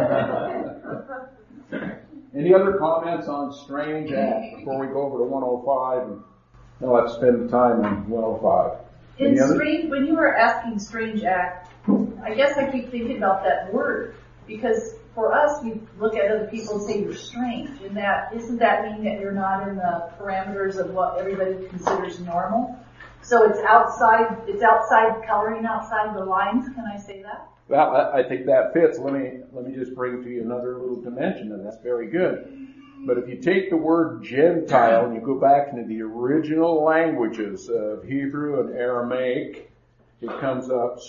Any other comments on strange act before we go over to 105? And then let's spend the time on 105. In strange, when you were asking strange act, I guess I keep thinking about that word, because for us, we look at other people and say you're strange, and that doesn't that mean that you're not in the parameters of what everybody considers normal? So it's outside coloring outside the lines. Can I say that? Well, I think that fits. Let me just bring to you another little dimension, and that's very good. But if you take the word Gentile and you go back into the original languages of Hebrew and Aramaic, it comes up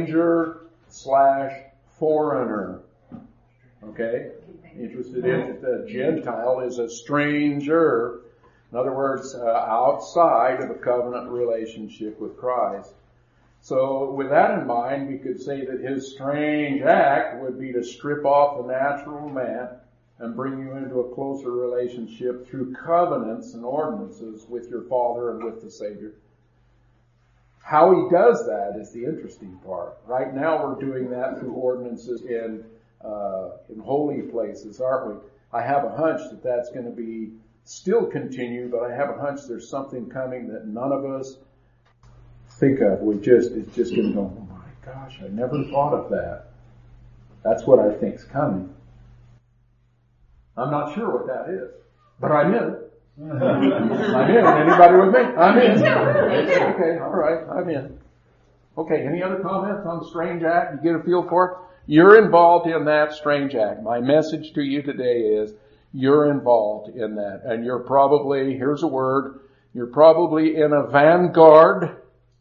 stranger/foreigner. Okay? Interested in the Gentile is a stranger. In other words, outside of a covenant relationship with Christ. So with that in mind, we could say that his strange act would be to strip off the natural man and bring you into a closer relationship through covenants and ordinances with your Father and with the Savior. How he does that is the interesting part. Right now we're doing that through ordinances in holy places, aren't we? I have a hunch that that's going to be still continue, but I have a hunch there's something coming that none of us think of. It's just going to go, oh my gosh, I never thought of that. That's what I think's coming. I'm not sure what that is, but I'm in. I'm in. Anybody with me? I'm in. Okay, all right, I'm in. Okay, any other comments on the strange act? You get a feel for it? You're involved in that strange act. My message to you today is you're involved in that. And you're probably, here's a word, you're probably in a vanguard.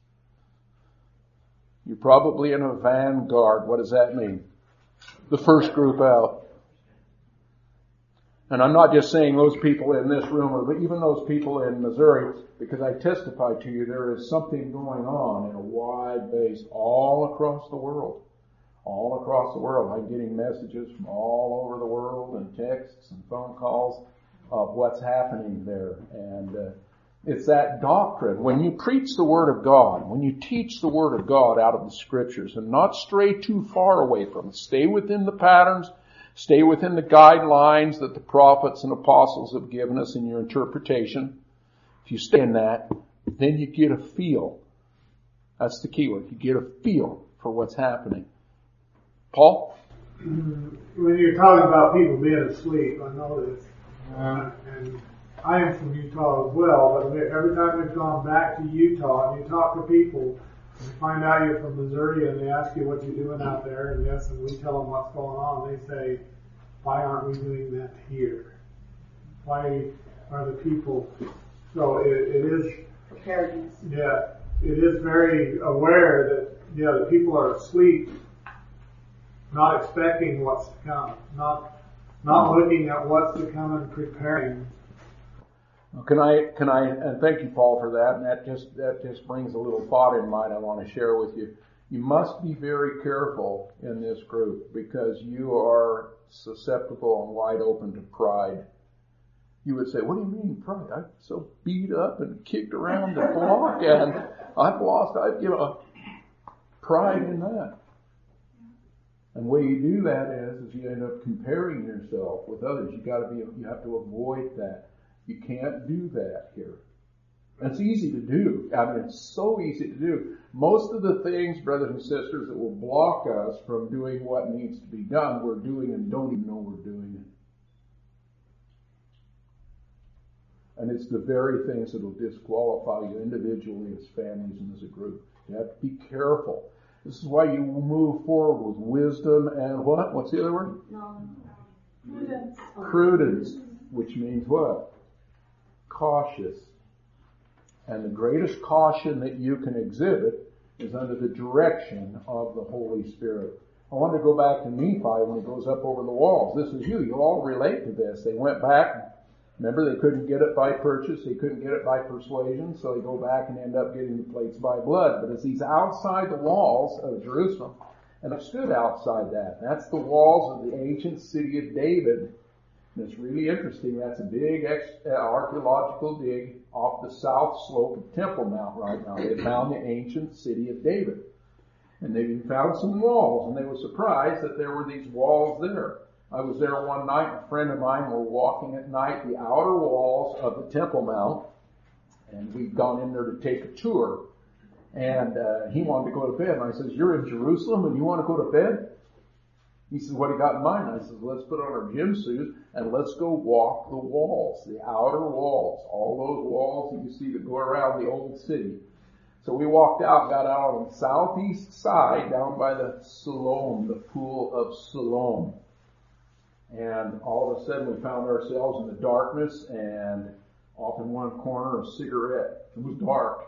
You're probably in a vanguard. What does that mean? The first group out. And I'm not just saying those people in this room or even those people in Missouri, because I testify to you there is something going on in a wide base all across the world. All across the world. I'm getting messages from all over the world and texts and phone calls of what's happening there. And it's that doctrine. When you preach the Word of God, when you teach the Word of God out of the Scriptures and not stray too far away from it, stay within the patterns, stay within the guidelines that the prophets and apostles have given us in your interpretation. If you stay in that, then you get a feel. That's the key word. You get a feel for what's happening. Paul? When you're talking about people being asleep, I know this. And I am from Utah as well, but every time we've gone back to Utah and you talk to people, you find out you're from Missouri and they ask you what you're doing out there, and yes, and we tell them what's going on, they say, why aren't we doing that here? Why are the people... So it is... Preparedness. Yeah, it is very aware that, the people are asleep, not expecting what's to come, not looking at what's to come and preparing. Can I, and thank you, Paul, for that, and that just brings a little thought in mind I want to share with you. You must be very careful in this group because you are susceptible and wide open to pride. You would say, what do you mean pride? I'm so beat up and kicked around the block and I've lost, pride in that. And the way you do that is you end up comparing yourself with others. You have to avoid that. You can't do that here. And it's easy to do. I mean, it's so easy to do. Most of the things, brothers and sisters, that will block us from doing what needs to be done, we're doing and don't even know we're doing it. And it's the very things that will disqualify you individually, as families, and as a group. You have to be careful. This is why you move forward with wisdom and what? What's the other word? Prudence. Prudence, which means what? Cautious. And the greatest caution that you can exhibit is under the direction of the Holy Spirit. I want to go back to Nephi when he goes up over the walls. This is you. You all relate to this. They went back. Remember, they couldn't get it by purchase. They couldn't get it by persuasion. So they go back and end up getting the plates by blood. But as he's outside the walls of Jerusalem, and I stood outside that. That's the walls of the ancient city of David. And it's really interesting. That's a big archaeological dig off the south slope of Temple Mount right now. They found the ancient city of David. And they found some walls, and they were surprised that there were these walls there. I was there one night, a friend of mine were walking at night the outer walls of the Temple Mount, and we'd gone in there to take a tour. And he wanted to go to bed, and I says, "You're in Jerusalem and you want to go to bed?" He says, "What do you got in mind?" I says, "Let's put on our gym suit and let's go walk the walls, the outer walls, all those walls that you see that go around the old city." So we walked out, got out on the southeast side down by the Siloam, the pool of Siloam. And all of a sudden we found ourselves in the darkness, and off in one corner a cigarette. It was dark.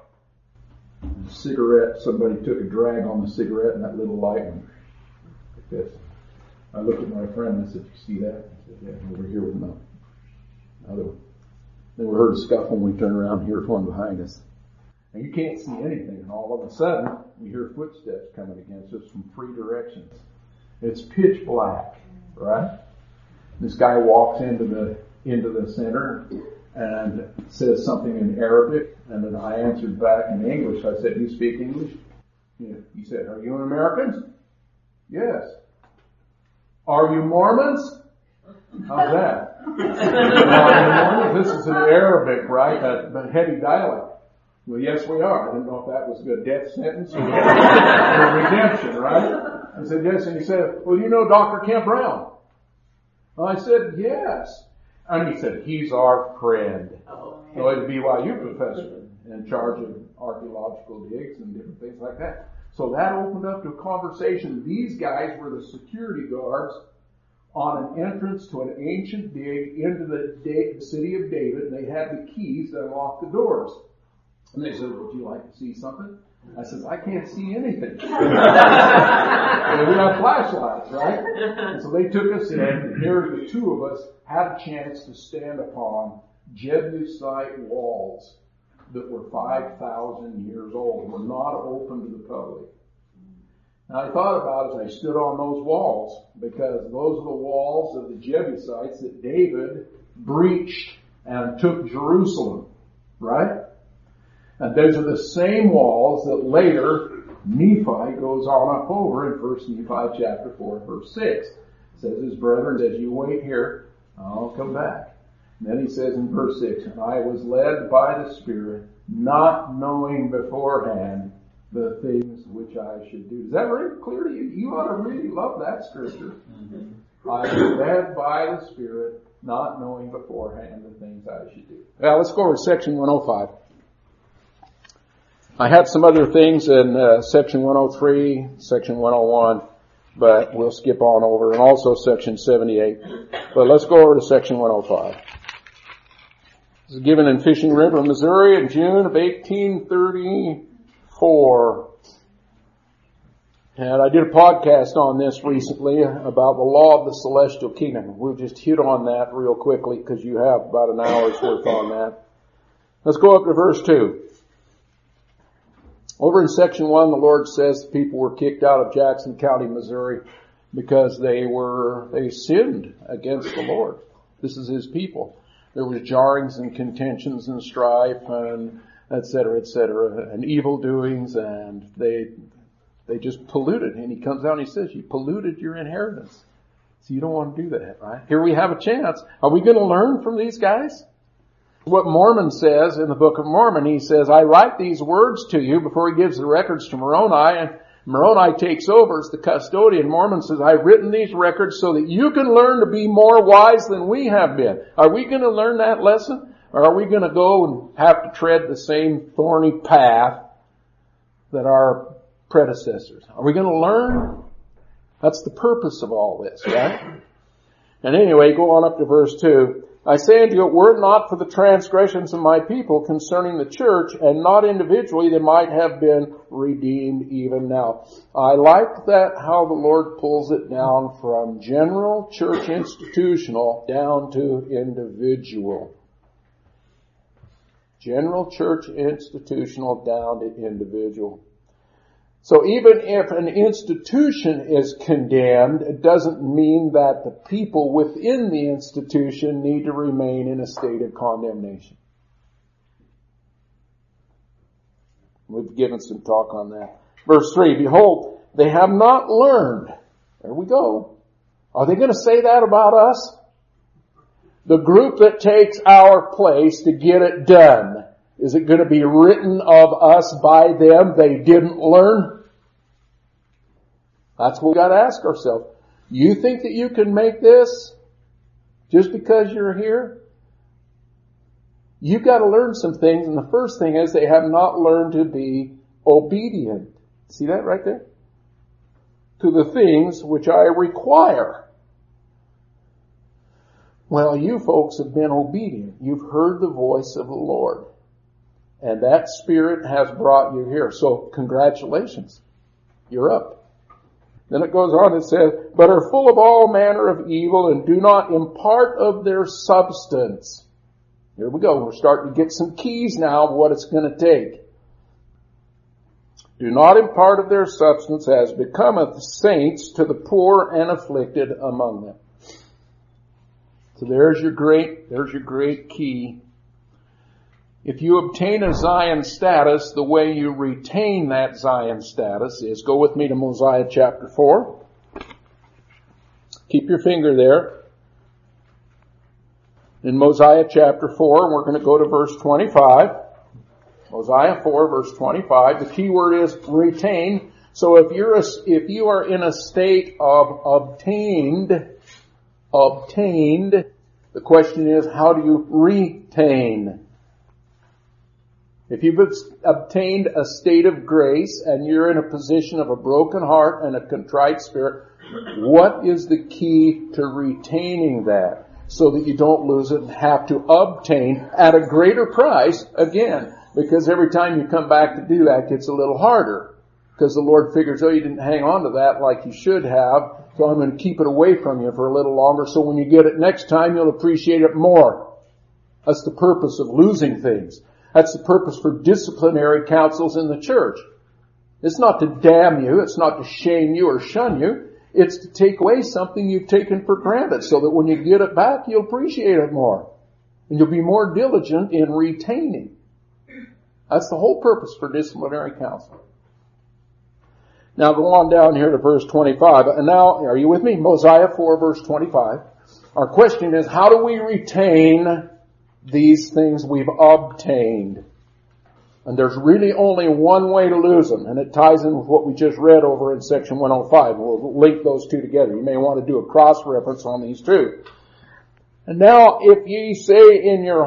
A cigarette, somebody took a drag on the cigarette and that little light went like this. I looked at my friend and I said, "You see that?" I said, "Yeah, over here with another one." Then we heard a scuffle and we turned around and here's one behind us. And you can't see anything, and all of a sudden we hear footsteps coming against us from three directions. It's pitch black, right? This guy walks into the center and says something in Arabic, and then I answered back in English. I said, "Do you speak English?" Yeah. He said, "Are you Americans?" "Yes." "Are you Mormons?" How's that? Are you Mormons? This is in Arabic, right? A heavy dialect. "Well, yes, we are." I didn't know if that was a death sentence or redemption, right? I said, "Yes." And he said, "Well, you know Dr. Kent Brown?" I said, "Yes." And he said, "He's our friend." So he's a BYU professor in charge of archaeological digs and different things like that. So that opened up to a conversation. These guys were the security guards on an entrance to an ancient dig into the city of David, and they had the keys that unlocked the doors. And they said, "Would you like to see something?" I said, "I can't see anything." We have flashlights, right? And so they took us in, and here the two of us had a chance to stand upon Jebusite walls that were 5,000 years old, were not open to the public. Now I thought about as I stood on those walls, because those are the walls of the Jebusites that David breached and took Jerusalem, right? And those are the same walls that later Nephi goes on up over in 1 Nephi chapter 4, verse 6. It says his brethren, "As you wait here, I'll come back." And then he says in verse 6, "And I was led by the Spirit, not knowing beforehand the things which I should do." Is that very clear to you? You ought to really love that scripture. I was led by the Spirit, not knowing beforehand the things I should do. Now let's go over to section 105. I had some other things in section 103, section 101, but we'll skip on over, and also section 78. But let's go over to section 105. This is given in Fishing River, Missouri in June of 1834. And I did a podcast on this recently about the law of the celestial kingdom. We'll just hit on that real quickly because you have about an hour's worth on that. Let's go up to verse 2. Over in section 1, the Lord says the people were kicked out of Jackson County, Missouri, because they sinned against the Lord. This is His people. There was jarrings and contentions and strife and et cetera, and evil doings, and they just polluted. And He comes out and He says, "You polluted your inheritance." So you don't want to do that, right? Here we have a chance. Are we going to learn from these guys? What Mormon says in the Book of Mormon, he says, "I write these words to you," before he gives the records to Moroni, and Moroni takes over as the custodian. Mormon says, "I've written these records so that you can learn to be more wise than we have been." Are we going to learn that lesson? Or are we going to go and have to tread the same thorny path that our predecessors? Are we going to learn? That's the purpose of all this, right? And anyway, go on up to verse 2. "I say unto you, were it not for the transgressions of my people concerning the church, and not individually, they might have been redeemed even now." I like that how the Lord pulls it down from general church institutional down to individual. General church institutional down to individual. So even if an institution is condemned, it doesn't mean that the people within the institution need to remain in a state of condemnation. We've given some talk on that. Verse 3, behold, they have not learned. There we go. Are they going to say that about us? The group that takes our place to get it done, is it going to be written of us by them they didn't learn? That's what we got to ask ourselves. You think that you can make this just because you're here? You've got to learn some things, and the first thing is they have not learned to be obedient. See that right there? To the things which I require. Well, you folks have been obedient. You've heard the voice of the Lord. And that Spirit has brought you here. So congratulations. You're up. Then it goes on and says, but are full of all manner of evil and do not impart of their substance. Here we go. We're starting to get some keys now of what it's going to take. Do not impart of their substance as becometh saints to the poor and afflicted among them. So there's your great key. If you obtain a Zion status, the way you retain that Zion status is, go with me to Mosiah chapter 4. Keep your finger there. In Mosiah chapter 4, we're going to go to verse 25. Mosiah 4, verse 25. The key word is retain. So if you are in a state of obtained, the question is, how do you retain? If you've obtained a state of grace and you're in a position of a broken heart and a contrite spirit, what is the key to retaining that so that you don't lose it and have to obtain at a greater price again? Because every time you come back to do that, it gets a little harder. Because the Lord figures, you didn't hang on to that like you should have, so I'm going to keep it away from you for a little longer, so when you get it next time, you'll appreciate it more. That's the purpose of losing things. That's the purpose for disciplinary councils in the church. It's not to damn you, it's not to shame you or shun you, it's to take away something you've taken for granted, so that when you get it back, you'll appreciate it more. And you'll be more diligent in retaining. That's the whole purpose for disciplinary counsel. Now go on down here to verse 25. And now, are you with me? Mosiah 4 verse 25. Our question is, how do we retain these things we've obtained? And there's really only one way to lose them, and it ties in with what we just read over in section 105. We'll link those two together. You may want to do a cross-reference on these two. And now if you say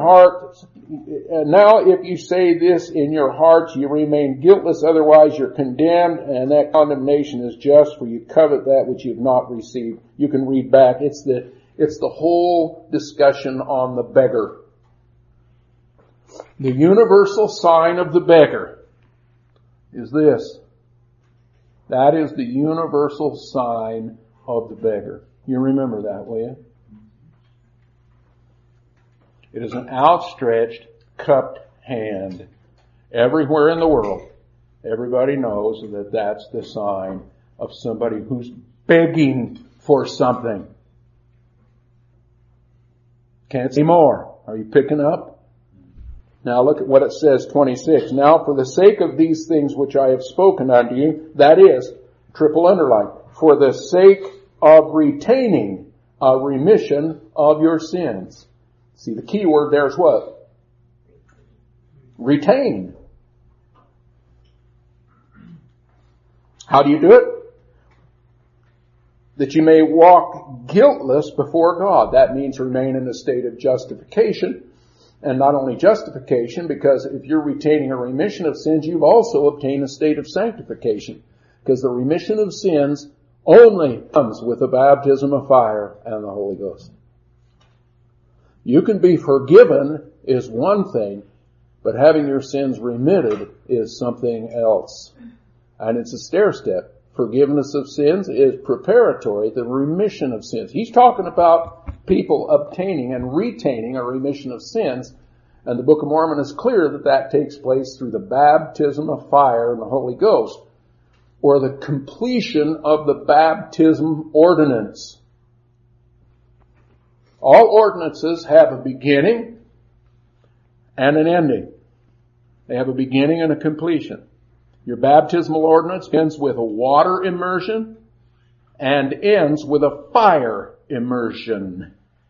this in your hearts, you remain guiltless, otherwise you're condemned, and that condemnation is just, for you covet that which you've not received. You can read back. It's the whole discussion on the beggar. The universal sign of the beggar is this. That is the universal sign of the beggar. You remember that, will you? It is an outstretched, cupped hand. Everywhere in the world, everybody knows that that's the sign of somebody who's begging for something. Can't see more. Are you picking up? Now look at what it says, 26. Now for the sake of these things which I have spoken unto you, that is, triple underline, for the sake of retaining a remission of your sins. See, the key word there is what? Retain. How do you do it? That you may walk guiltless before God. That means remain in a state of justification. And not only justification, because if you're retaining a remission of sins, you've also obtained a state of sanctification. Because the remission of sins only comes with the baptism of fire and the Holy Ghost. You can be forgiven is one thing, but having your sins remitted is something else. And it's a stair step. Forgiveness of sins is preparatory, the remission of sins. He's talking about people obtaining and retaining a remission of sins. And the Book of Mormon is clear that that takes place through the baptism of fire and the Holy Ghost. or the completion of the baptism ordinance. All ordinances have a beginning and an ending. They have a beginning and a completion. Your baptismal ordinance begins with a water immersion and ends with a fire immersion.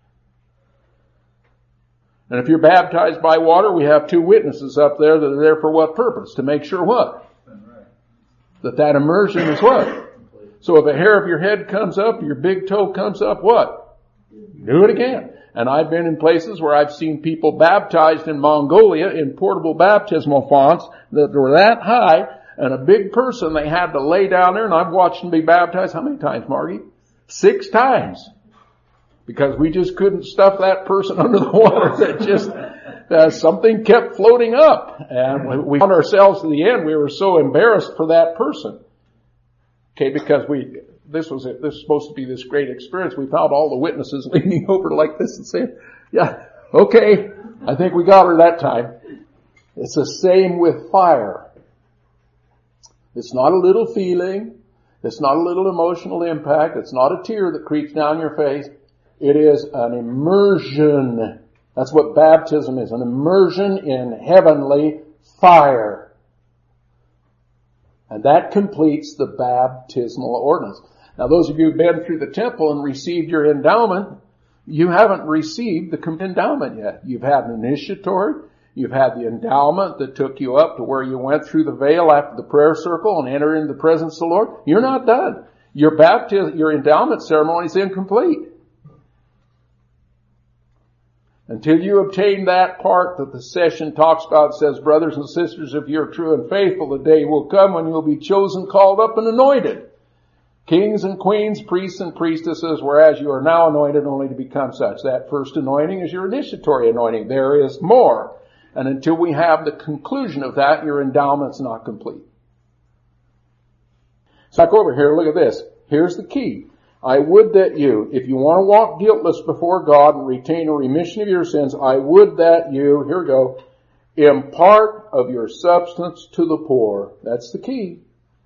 And if you're baptized by water, we have two witnesses up there that are there for what purpose? To make sure what? That immersion is what? So if a hair of your head comes up, your big toe comes up, what? Do it again. And I've been in places where I've seen people baptized in Mongolia in portable baptismal fonts that were that high, and a big person they had to lay down there, and I've watched them be baptized. How many times, Margie? 6 times. Because we just couldn't stuff that person under the water. That just, something kept floating up. And we found ourselves at the end, we were so embarrassed for that person. Okay, because this was supposed to be this great experience. We found all the witnesses leaning over like this and saying, yeah, okay, I think we got her that time. It's the same with fire. It's not a little feeling. It's not a little emotional impact. It's not a tear that creeps down your face. It is an immersion. That's what baptism is, an immersion in heavenly fire. And that completes the baptismal ordinance. Now those of you who've been through the temple and received your endowment, you haven't received the endowment yet. You've had an initiatory. You've had the endowment that took you up to where you went through the veil after the prayer circle and entered into the presence of the Lord. You're not done. Your endowment ceremony is incomplete. Until you obtain that part that the session talks about, says, brothers and sisters, if you're true and faithful, the day will come when you'll be chosen, called up, and anointed. Kings and queens, priests and priestesses, whereas you are now anointed only to become such. That first anointing is your initiatory anointing. There is more. And until we have the conclusion of that, your endowment's not complete. So back over here, look at this. Here's the key. I would that you, if you want to walk guiltless before God and retain a remission of your sins, I would that you, here we go, impart of your substance to the poor. That's the key.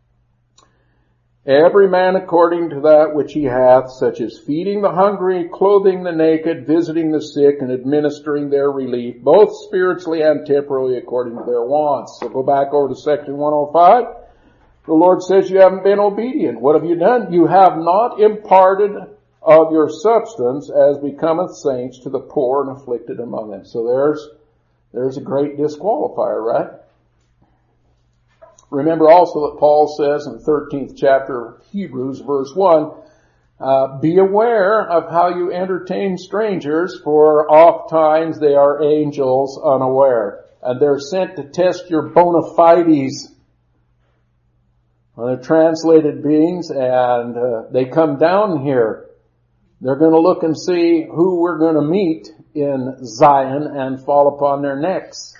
Every man according to that which he hath, such as feeding the hungry, clothing the naked, visiting the sick, and administering their relief, both spiritually and temporally according to their wants. So go back over to section 105. The Lord says you haven't been obedient. What have you done? You have not imparted of your substance as becometh saints to the poor and afflicted among them. So there's a great disqualifier, right? Remember also that Paul says in the 13th chapter of Hebrews, verse 1, be aware of how you entertain strangers, for oft times they are angels unaware. And they're sent to test your bona fides. Well, they're translated beings, and they come down here. They're going to look and see who we're going to meet in Zion and fall upon their necks.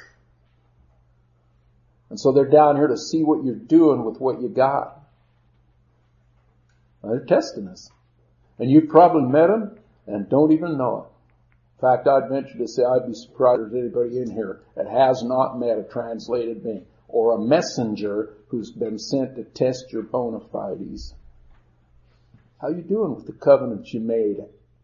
And so they're down here to see what you're doing with what you got. Now, they're testing us. And you've probably met them and don't even know it. In fact, I'd venture to say I'd be surprised if there's anybody in here that has not met a translated being or a messenger who's been sent to test your bona fides. How you doing with the covenant you made?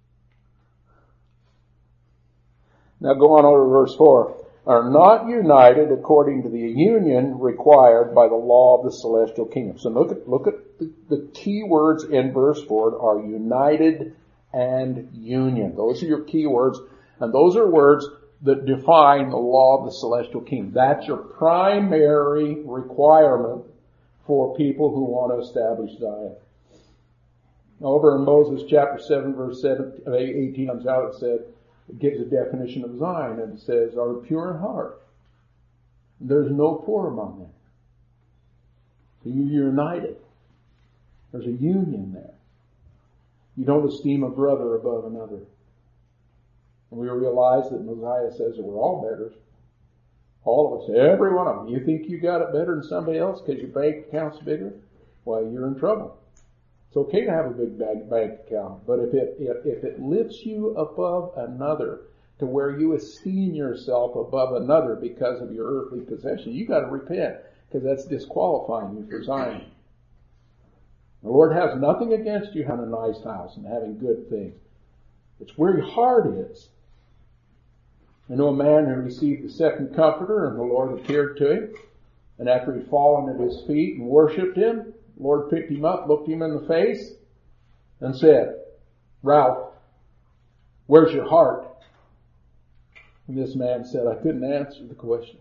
Now go on over to verse 4. Are not united according to the union required by the law of the celestial kingdom. So look at the key words in verse 4 are united and union. Those are your key words, and those are words that define the law of the celestial kingdom. That's your primary requirement for people who want to establish Zion. Over in Moses chapter 7 verse 18 comes out, it said, it gives a definition of Zion, and it says, are pure in heart. There's no poor among them. So you're united. There's a union there. You don't esteem a brother above another. And we realize that Mosiah says that we're all beggars. All of us, every one of them. You think you got it better than somebody else because your bank account's bigger? Well, you're in trouble. It's okay to have a big bank account, but if it lifts you above another to where you esteem yourself above another because of your earthly possession, you got to repent, because that's disqualifying you for Zion. The Lord has nothing against you having a nice house and having good things. It's where your heart is. I know a man who received the second comforter, and the Lord appeared to him. And after he'd fallen at his feet and worshipped him, the Lord picked him up, looked him in the face, and said, "Ralph, where's your heart?" And this man said, "I couldn't answer the question."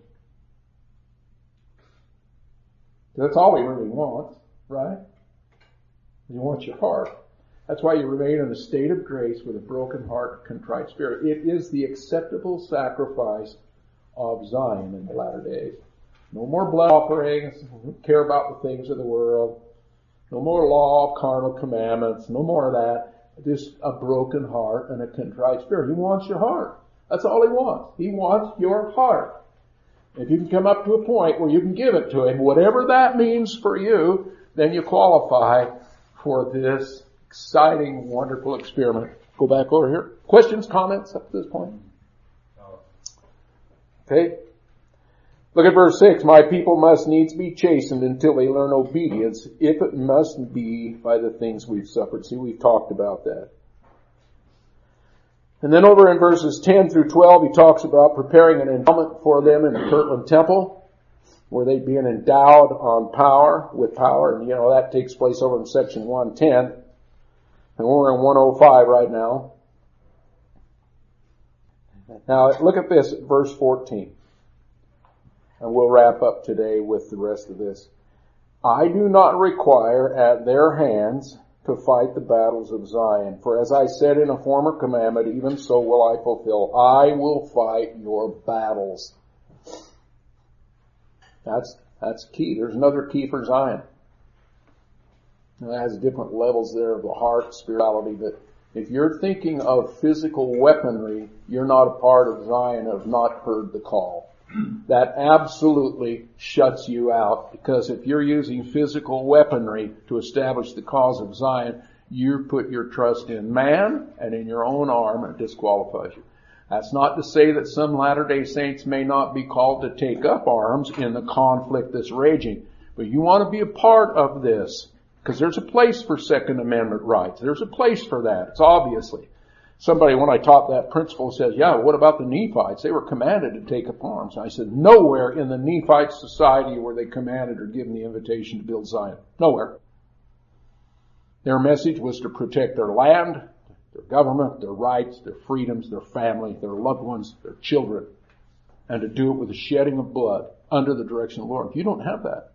That's all he really wants, right? He wants your heart. That's why you remain in a state of grace with a broken heart and contrite spirit. It is the acceptable sacrifice of Zion in the latter days. No more blood offerings. Don't care about the things of the world. No more law of carnal commandments. No more of that. Just a broken heart and a contrite spirit. He wants your heart. That's all he wants. He wants your heart. If you can come up to a point where you can give it to him, whatever that means for you, then you qualify for this exciting, wonderful experiment. Go back over here. Questions, comments up to this point? Okay. Look at verse 6. My people must needs be chastened until they learn obedience, if it must be by the things we've suffered. See, we've talked about that. And then over in verses 10 through 12, he talks about preparing an endowment for them in the Kirtland Temple, where they'd be endowed with power. And that takes place over in section 110. And we're in 105 right now. Now look at this, verse 14. And we'll wrap up today with the rest of this. I do not require at their hands to fight the battles of Zion. For as I said in a former commandment, even so will I fulfill. I will fight your battles. That's key. There's another key for Zion. It has different levels there of the heart, spirituality, but if you're thinking of physical weaponry, you're not a part of Zion, have not heard the call. That absolutely shuts you out, because if you're using physical weaponry to establish the cause of Zion, you put your trust in man and in your own arm, and it disqualifies you. That's not to say that some Latter-day Saints may not be called to take up arms in the conflict that's raging, but you want to be a part of this. Because there's a place for Second Amendment rights. There's a place for that. It's obviously. Somebody, when I taught that principle, says, yeah, what about the Nephites? They were commanded to take up arms. I said, nowhere in the Nephite society were they commanded or given the invitation to build Zion. Nowhere. Their message was to protect their land, their government, their rights, their freedoms, their family, their loved ones, their children, and to do it with the shedding of blood under the direction of the Lord. If you don't have that,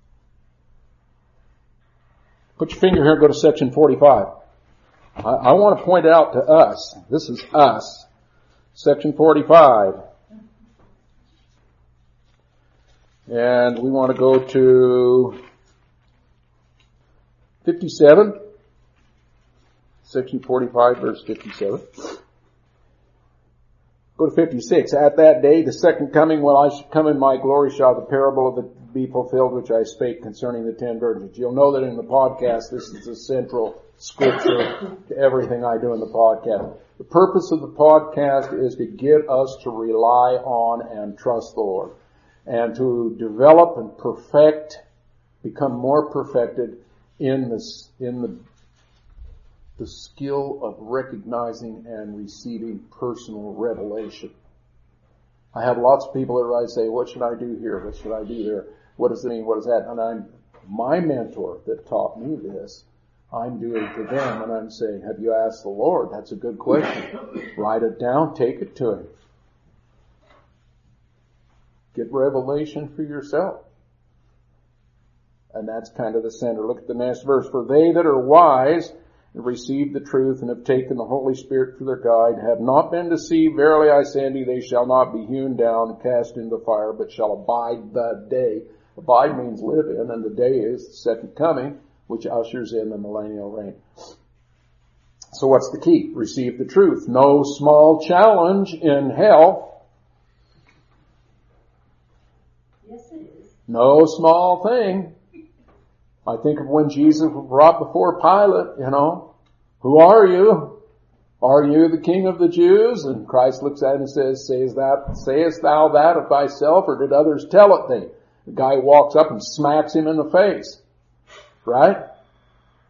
put your finger here and go to section 45. I want to point out to us, this is us, section 45. And we want to go to 57. Section 45, verse 57. Go to 56. At that day, the second coming, when I should come in my glory, shall the parable of the be fulfilled which I spake concerning the 10 virgins. You'll know that in the podcast, this is the central scripture to everything I do in the podcast. The purpose of the podcast is to get us to rely on and trust the Lord, and to develop and perfect, become more perfected in the skill of recognizing and receiving personal revelation. I have lots of people that write, say, what should I do here? What should I do there? What does it mean? What is that? And my mentor that taught me this, I'm doing to them, and I'm saying, have you asked the Lord? That's a good question. Write it down, take it to Him. Get revelation for yourself. And that's kind of the center. Look at the next verse. For they that are wise and received the truth and have taken the Holy Spirit for their guide have not been deceived. Verily I say unto you, they shall not be hewn down and cast into the fire, but shall abide the day. Abide means live in, and the day is the second coming, which ushers in the millennial reign. So what's the key? Receive the truth. No small challenge in hell. Yes, it is. No small thing. I think of when Jesus was brought before Pilate, who are you? Are you the King of the Jews? And Christ looks at him and says, sayest thou that of thyself, or did others tell it thee? The guy walks up and smacks him in the face. Right?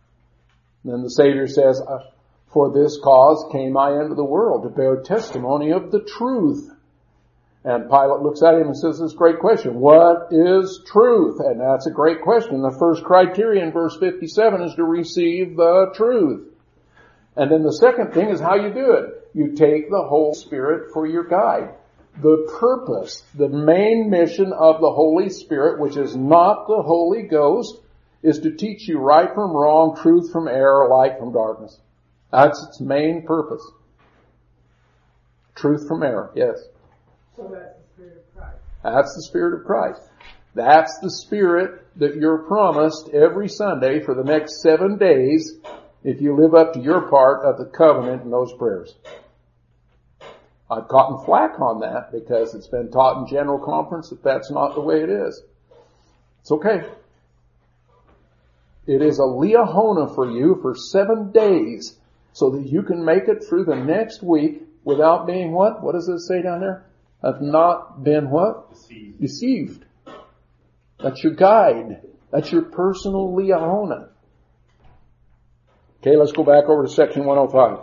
And then the Savior says, for this cause came I into the world, to bear testimony of the truth. And Pilate looks at him and says this great question, what is truth? And that's a great question. The first criteria in verse 57 is to receive the truth. And then the second thing is how you do it. You take the Holy Spirit for your guide. The purpose, the main mission of the Holy Spirit, which is not the Holy Ghost, is to teach you right from wrong, truth from error, light from darkness. That's its main purpose. Truth from error, yes. So that's the Spirit of Christ. That's the Spirit of Christ. That's the Spirit that you're promised every Sunday for the next 7 days if you live up to your part of the covenant in those prayers. I've gotten flack on that because it's been taught in general conference that that's not the way it is. It's okay. It is a liahona for you for 7 days so that you can make it through the next week without being what? What does it say down there? Have not been what? Deceived. That's your guide. That's your personal liahona. Okay, let's go back over to section 105.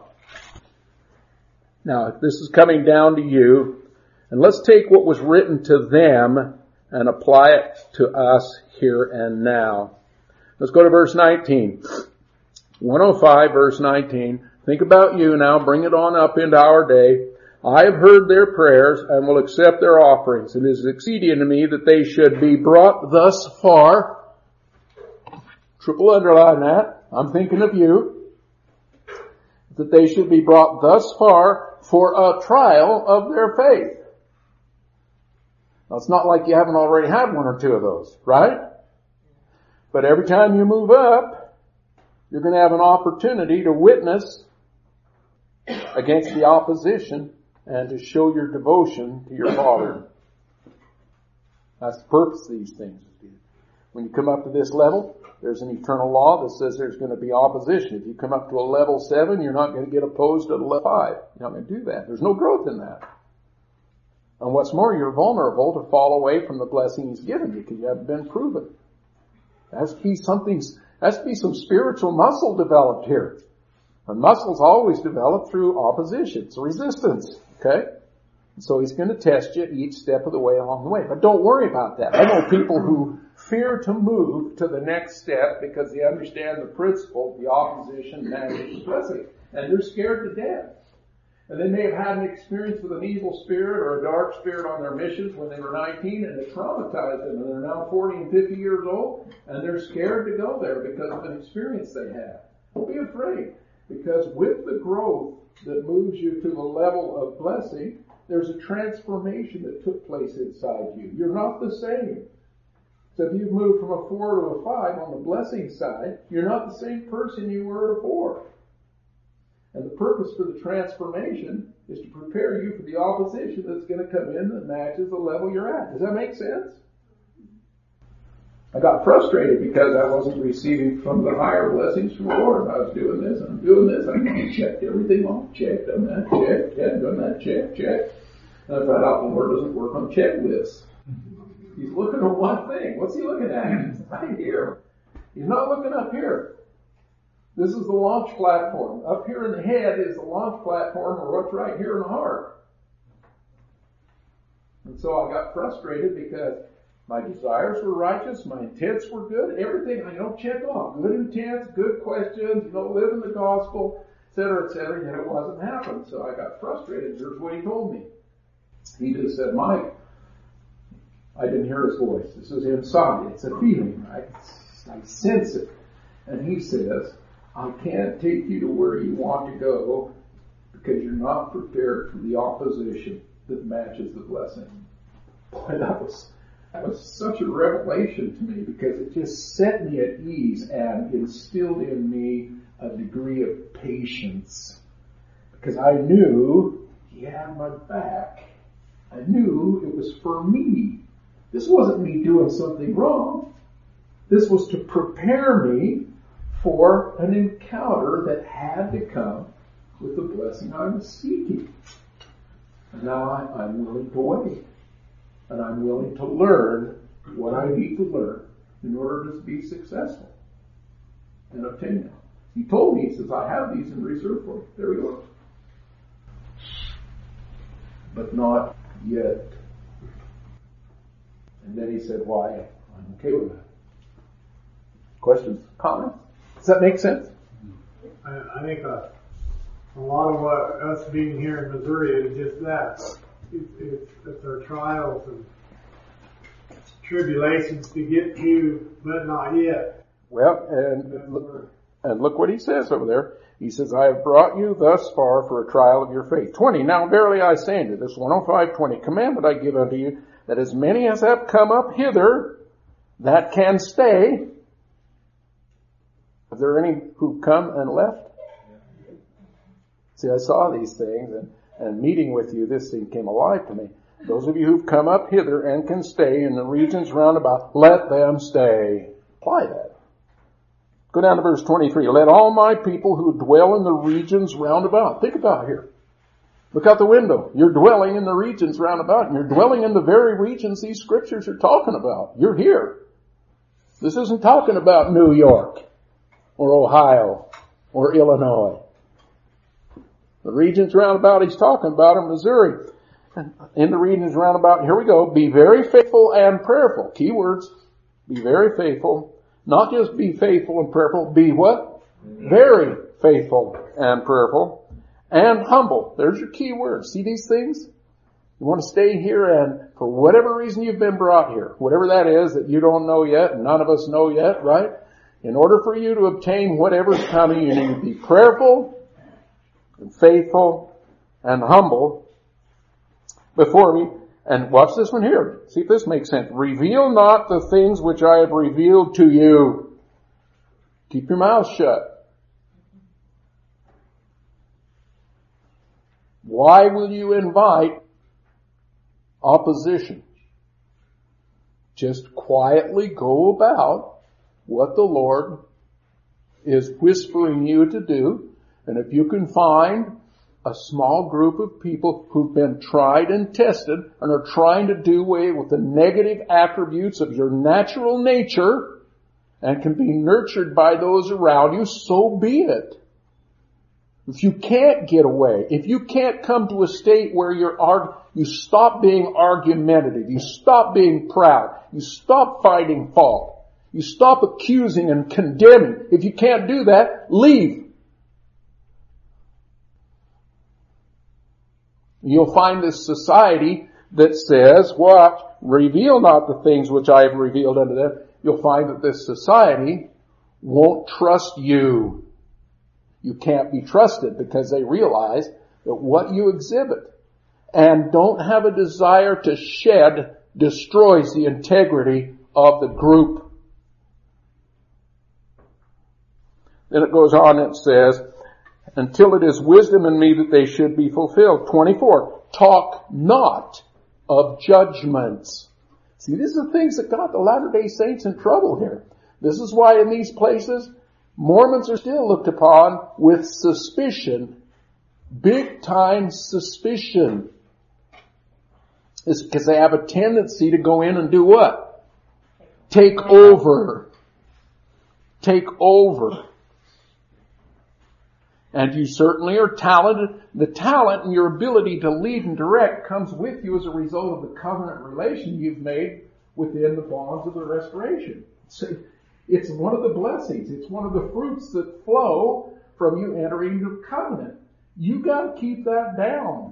Now, this is coming down to you, and let's take what was written to them and apply it to us here and now. Let's go to verse 19. 105, verse 19. Think about you now. Bring it on up into our day. I have heard their prayers and will accept their offerings. It is expedient to me that they should be brought thus far. Triple underline that. I'm thinking of you. That they should be brought thus far for a trial of their faith. Now, it's not like you haven't already had one or two of those, right? But every time you move up, you're going to have an opportunity to witness against the opposition and to show your devotion to your Father. That's the purpose of these things. When you come up to this level, there's an eternal law that says there's going to be opposition. If you come up to a level 7, you're not going to get opposed at a level 5. You're not going to do that. There's no growth in that. And what's more, you're vulnerable to fall away from the blessing He's given you because you haven't been proven. There has to be some spiritual muscle developed here. And muscle's always developed through opposition. It's resistance. Okay? And so He's going to test you each step of the way along the way. But don't worry about that. I know people who fear to move to the next step because they understand the principle, the opposition, and the blessing. And they're scared to death. And they may have had an experience with an evil spirit or a dark spirit on their missions when they were 19 and it traumatized them and they're now 40 and 50 years old and they're scared to go there because of an experience they had. Don't be afraid, because with the growth that moves you to the level of blessing, there's a transformation that took place inside you. You're not the same. So if you've moved from a 4 to a 5 on the blessing side, you're not the same person you were at a 4. And the purpose for the transformation is to prepare you for the opposition that's going to come in that matches the level you're at. Does that make sense? I got frustrated because I wasn't receiving from the higher blessings from the Lord. I was doing this and I'm doing this. I checked everything off. Check, done that, check, done that, check. And I found out the Lord doesn't work on checklists. He's looking at one thing. What's He looking at? He's right here. He's not looking up here. This is the launch platform. Up here in the head is the launch platform, or what's right here in the heart. And so I got frustrated because my desires were righteous, my intents were good, everything I check off. Good intents, good questions, live in the gospel, etc., yet it wasn't happening. So I got frustrated. Here's what He told me. He just said, Mike, I didn't hear His voice. This is inside. It's a feeling, right? I sense it. And He says, I can't take you to where you want to go because you're not prepared for the opposition that matches the blessing. Boy, that was such a revelation to me because it just set me at ease and instilled in me a degree of patience because I knew He had my back. I knew it was for me. This wasn't me doing something wrong. This was to prepare me for an encounter that had to come with the blessing I was seeking. And now I'm willing to wait. And I'm willing to learn what I need to learn in order to be successful and obtain it. He told me, he says, I have these in reserve for you. There we go. But not yet. And then he said, why? I'm okay with that. Questions? Comments? Does that make sense? I think a lot of what us being here in Missouri is just that. It's our trials and tribulations to get to, but not yet. Well, and look what he says over there. He says, I have brought you thus far for a trial of your faith. 20, now verily I say unto you, this 105:20, commandment I give unto you, that as many as have come up hither, that can stay. Are there any who've come and left? See, I saw these things, and meeting with you, this thing came alive to me. Those of you who've come up hither and can stay in the regions round about, let them stay. Apply that. Go down to verse 23. Let all my people who dwell in the regions round about. Think about here. Look out the window. You're dwelling in the regions round about, and you're dwelling in the very regions these scriptures are talking about. You're here. This isn't talking about New York or Ohio or Illinois. The regions round about he's talking about in Missouri. In the regions round about, here we go, be very faithful and prayerful. Key words. Be very faithful. Not just be faithful and prayerful, be what? Very faithful and prayerful. And humble. There's your key words. See these things? You want to stay here, and for whatever reason you've been brought here, whatever that is that you don't know yet, and none of us know yet, right? In order for you to obtain whatever's coming, you need to be prayerful and faithful and humble before me. And watch this one here. See if this makes sense. Reveal not the things which I have revealed to you. Keep your mouth shut. Why will you invite opposition? Just quietly go about what the Lord is whispering you to do. And if you can find a small group of people who've been tried and tested and are trying to do away with the negative attributes of your natural nature and can be nurtured by those around you, so be it. If you can't get away, if you can't come to a state where you stop being argumentative, you stop being proud, you stop finding fault, you stop accusing and condemning, if you can't do that, leave. You'll find this society that says, what? Reveal not the things which I have revealed unto them. You'll find that this society won't trust you. You can't be trusted because they realize that what you exhibit and don't have a desire to shed destroys the integrity of the group. Then it goes on and it says, until it is wisdom in me that they should be fulfilled. 24. Talk not of judgments. See, these are things that got the Latter-day Saints in trouble here. This is why in these places, Mormons are still looked upon with suspicion. Big time suspicion. It's because they have a tendency to go in and do what? Take over. Take over. And you certainly are talented. The talent and your ability to lead and direct comes with you as a result of the covenant relation you've made within the bonds of the restoration. It's one of the blessings. It's one of the fruits that flow from you entering the covenant. You got to keep that down.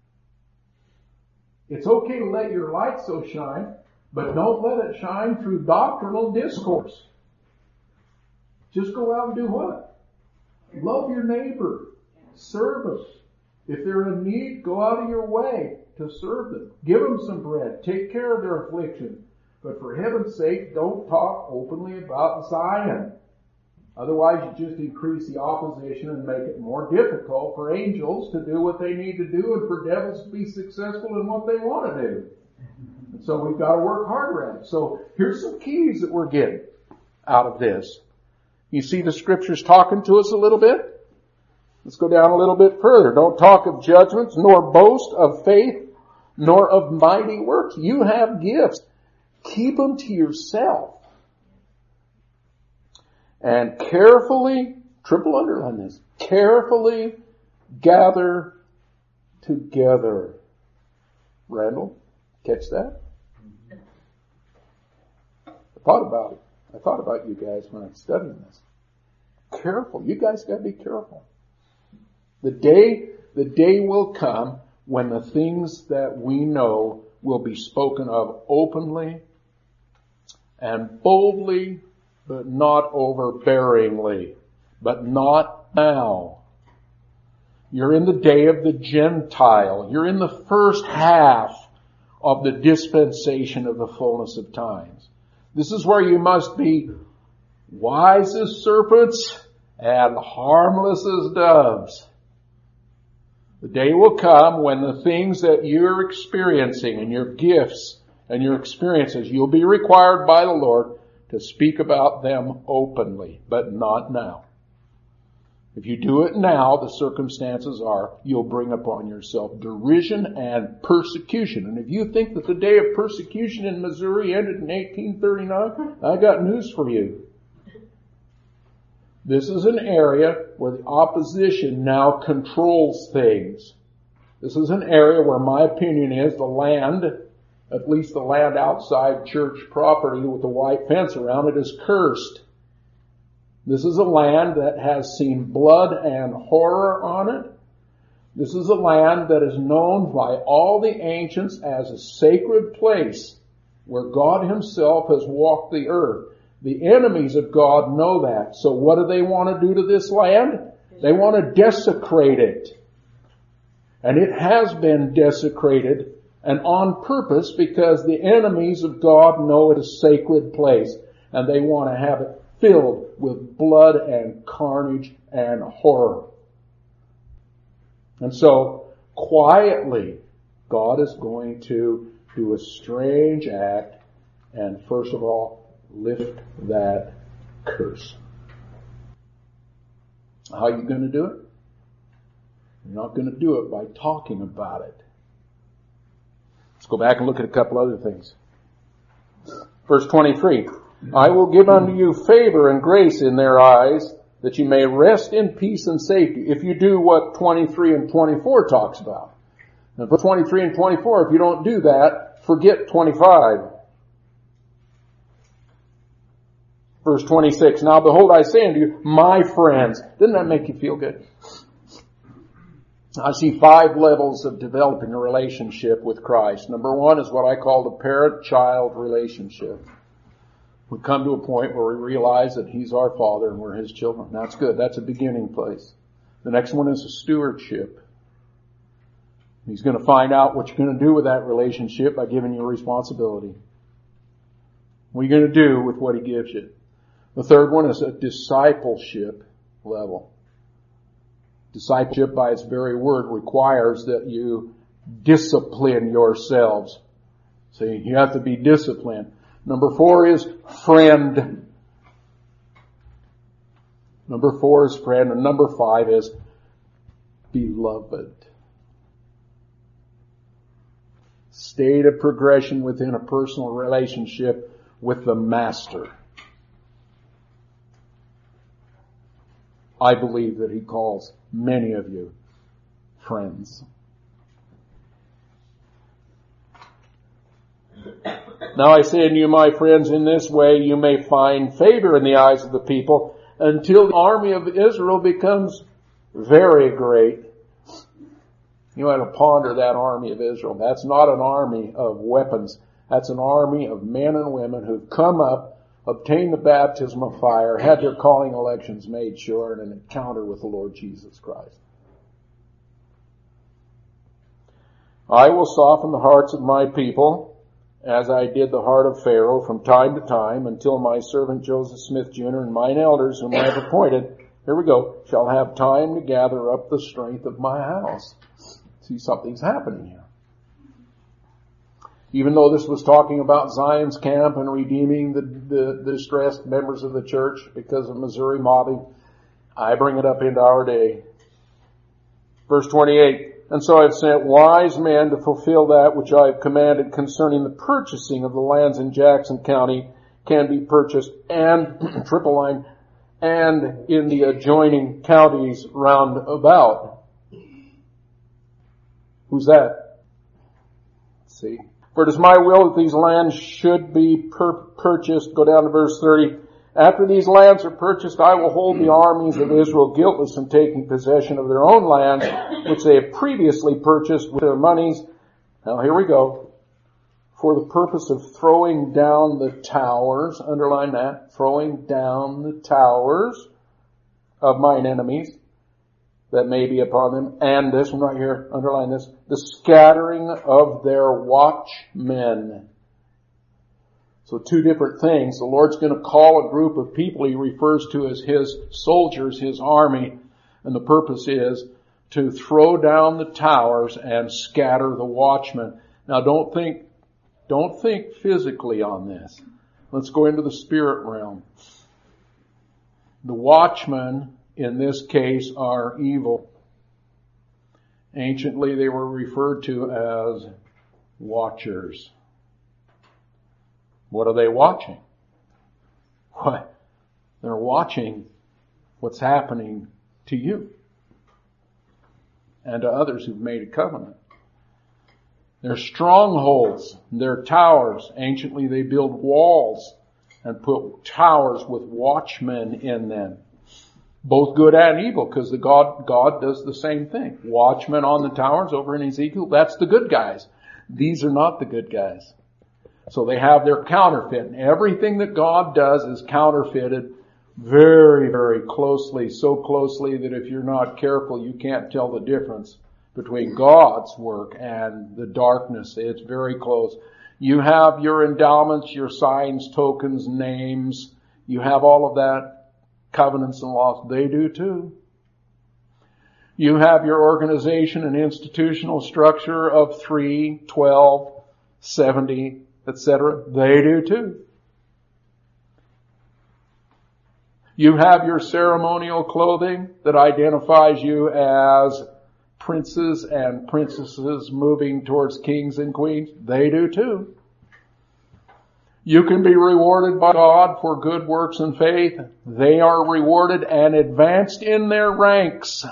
It's okay to let your light so shine, but don't let it shine through doctrinal discourse. Just go out and do what? Love your neighbor. Serve them. If they're in need, go out of your way to serve them. Give them some bread. Take care of their affliction. But for heaven's sake, don't talk openly about Zion. Otherwise, you just increase the opposition and make it more difficult for angels to do what they need to do and for devils to be successful in what they want to do. And so we've got to work harder at it. So here's some keys that we're getting out of this. You see the scriptures talking to us a little bit? Let's go down a little bit further. Don't talk of judgments, nor boast of faith, nor of mighty works. You have gifts. Keep them to yourself. And carefully Triple underline this. Carefully gather together. Randall, catch that? I thought about it. I thought about you guys when I was studying this. Careful. You guys got to be careful. The day will come when the things that we know will be spoken of openly and boldly, but not overbearingly. But not now. You're in the day of the Gentile. You're in the first half of the dispensation of the fullness of times. This is where you must be wise as serpents and harmless as doves. The day will come when the things that you're experiencing and your gifts and your experiences, you'll be required by the Lord to speak about them openly, but not now. If you do it now, the circumstances are you'll bring upon yourself derision and persecution. And if you think that the day of persecution in Missouri ended in 1839, I got news for you. This is an area where the opposition now controls things. This is an area where my opinion is the land, at least the land outside church property with the white fence around it, is cursed. This is a land that has seen blood and horror on it. This is a land that is known by all the ancients as a sacred place where God himself has walked the earth. The enemies of God know that. So what do they want to do to this land? They want to desecrate it. And it has been desecrated, and on purpose, because the enemies of God know it is a sacred place, and they want to have it filled with blood and carnage and horror. And so, quietly, God is going to do a strange act and, first of all, lift that curse. How are you going to do it? You're not going to do it by talking about it. Let's go back and look at a couple other things. Verse 23. I will give unto you favor and grace in their eyes, that you may rest in peace and safety, if you do what 23 and 24 talks about. And for 23 and 24, if you don't do that, forget 25. Verse 26, now behold, I say unto you, my friends. Doesn't that make you feel good? I see 5 levels of developing a relationship with Christ. Number 1 is what I call the parent-child relationship. We come to a point where we realize that He's our Father and we're His children. That's good. That's a beginning place. The next one is a stewardship. He's going to find out what you're going to do with that relationship by giving you a responsibility. What are you going to do with what He gives you? The third one is a discipleship level. Discipleship, by its very word, requires that you discipline yourselves. See, you have to be disciplined. Number 4 is friend. Number 4 is friend, and number 5 is beloved. State of progression within a personal relationship with the Master. I believe that He calls many of you friends. Now I say unto you, my friends, in this way you may find favor in the eyes of the people until the army of Israel becomes very great. You have to ponder that army of Israel. That's not an army of weapons. That's an army of men and women who've come up, obtained the baptism of fire, had their calling elections made sure, and an encounter with the Lord Jesus Christ. I will soften the hearts of my people, as I did the heart of Pharaoh from time to time, until my servant Joseph Smith Jr. and mine elders whom I have appointed, here we go, shall have time to gather up the strength of my house. See, something's happening here. Even though this was talking about Zion's camp and redeeming the distressed members of the church because of Missouri mobbing, I bring it up into our day. Verse 28, and so I have sent wise men to fulfill that which I have commanded concerning the purchasing of the lands in Jackson County can be purchased, and triple line, and in the adjoining counties round about. Who's that? Let's see. For it is my will that these lands should be purchased. Go down to verse 30. After these lands are purchased, I will hold the armies of Israel guiltless in taking possession of their own lands, which they have previously purchased with their monies. Now here we go. For the purpose of throwing down the towers, underline that, throwing down the towers of mine enemies that may be upon them. And this one right here, underline this, the scattering of their watchmen. So two different things. The Lord's going to call a group of people he refers to as his soldiers, his army, and the purpose is to throw down the towers and scatter the watchmen. Now don't think physically on this. Let's go into the spirit realm. The watchmen in this case are evil. Anciently they were referred to as watchers. What are they watching? What? They're watching what's happening to you and to others who've made a covenant. They're strongholds. They're towers. Anciently they build walls and put towers with watchmen in them. Both good and evil, because God does the same thing. Watchmen on the towers over in Ezekiel, that's the good guys. These are not the good guys. So they have their counterfeit. And everything that God does is counterfeited very, very closely. So closely that if you're not careful, you can't tell the difference between God's work and the darkness. It's very close. You have your endowments, your signs, tokens, names. You have all of that. Covenants and laws. They do too. You have your organization and institutional structure of 3, 12, 70, etc. They do too. You have your ceremonial clothing that identifies you as princes and princesses moving towards kings and queens. They do too. You can be rewarded by God for good works and faith. They are rewarded and advanced in their ranks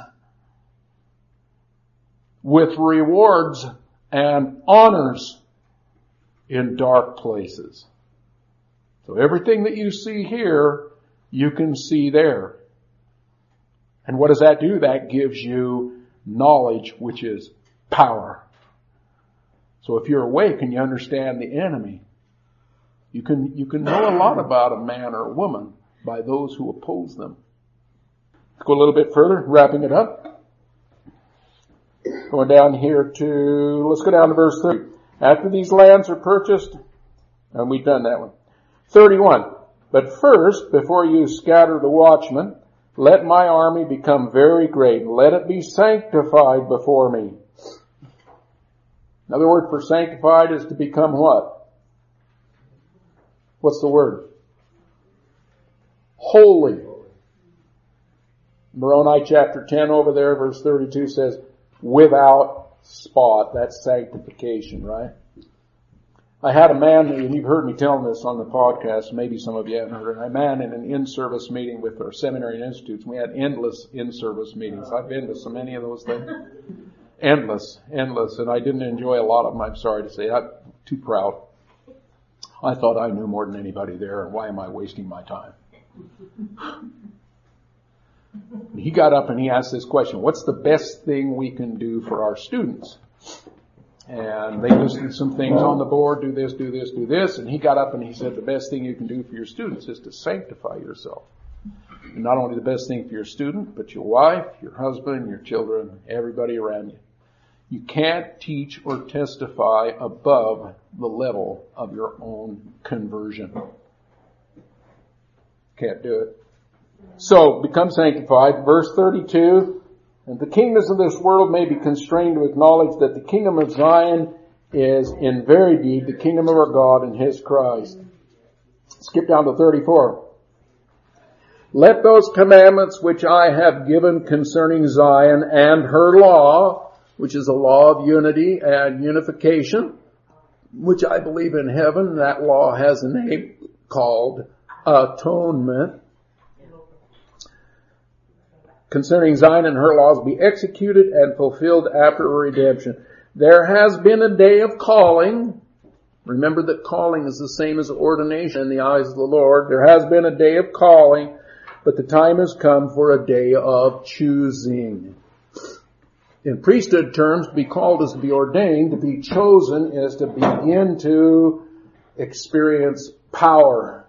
with rewards and honors in dark places. So everything that you see here, you can see there. And what does that do? That gives you knowledge, which is power. So if you're awake and you understand the enemy, you can know a lot about a man or a woman by those who oppose them. Let's go a little bit further, wrapping it up. Going down here let's go down to verse 30. After these lands are purchased, and we've done that one. 31. But first, before you scatter the watchmen, let my army become very great. Let it be sanctified before me. Another word for sanctified is to become what? What's the word? Holy. Moroni chapter 10 over there, verse 32 says, without spot. That's sanctification, right? I had a man, and you've heard me telling this on the podcast, maybe some of you haven't heard it, a man in an in-service meeting with our seminary and institutes. We had endless in-service meetings. I've been to so many of those things. Endless. And I didn't enjoy a lot of them, I'm sorry to say. I'm too proud. I thought I knew more than anybody there, and why am I wasting my time? He got up and he asked this question, what's the best thing we can do for our students? And they listed some things on the board, do this, do this, do this, and he got up and he said the best thing you can do for your students is to sanctify yourself. And not only the best thing for your student, but your wife, your husband, your children, everybody around you. You can't teach or testify above the level of your own conversion. Can't do it. So, become sanctified. Verse 32, and the kingdoms of this world may be constrained to acknowledge that the kingdom of Zion is in very deed the kingdom of our God and His Christ. Skip down to 34. Let those commandments which I have given concerning Zion and her law, which is a law of unity and unification, which I believe in heaven, that law has a name called atonement. concerning Zion and her laws be executed and fulfilled after redemption. There has been a day of calling. Remember that calling is the same as ordination in the eyes of the Lord. There has been a day of calling, but the time has come for a day of choosing. In priesthood terms, to be called is to be ordained. To be chosen is to begin to experience power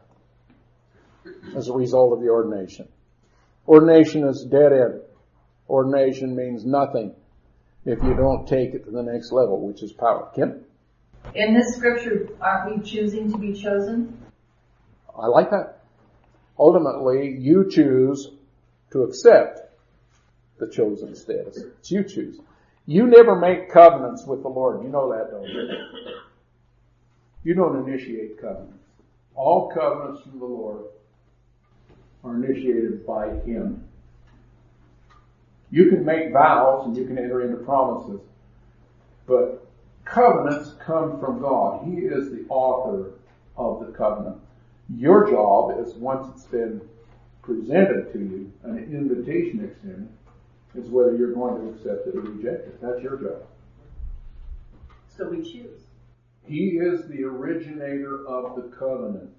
as a result of the ordination. Ordination is dead end. Ordination means nothing if you don't take it to the next level, which is power. Kim? In this scripture, aren't we choosing to be chosen? I like that. Ultimately, you choose to accept the chosen status. It's you choose. You never make covenants with the Lord. You know that, don't you? You don't initiate covenants. All covenants from the Lord are initiated by Him. You can make vows and you can enter into promises, but covenants come from God. He is the author of the covenant. Your job is, once it's been presented to you, an invitation extended, is whether you're going to accept it or reject it. That's your job. So we choose. He is the originator of the covenant.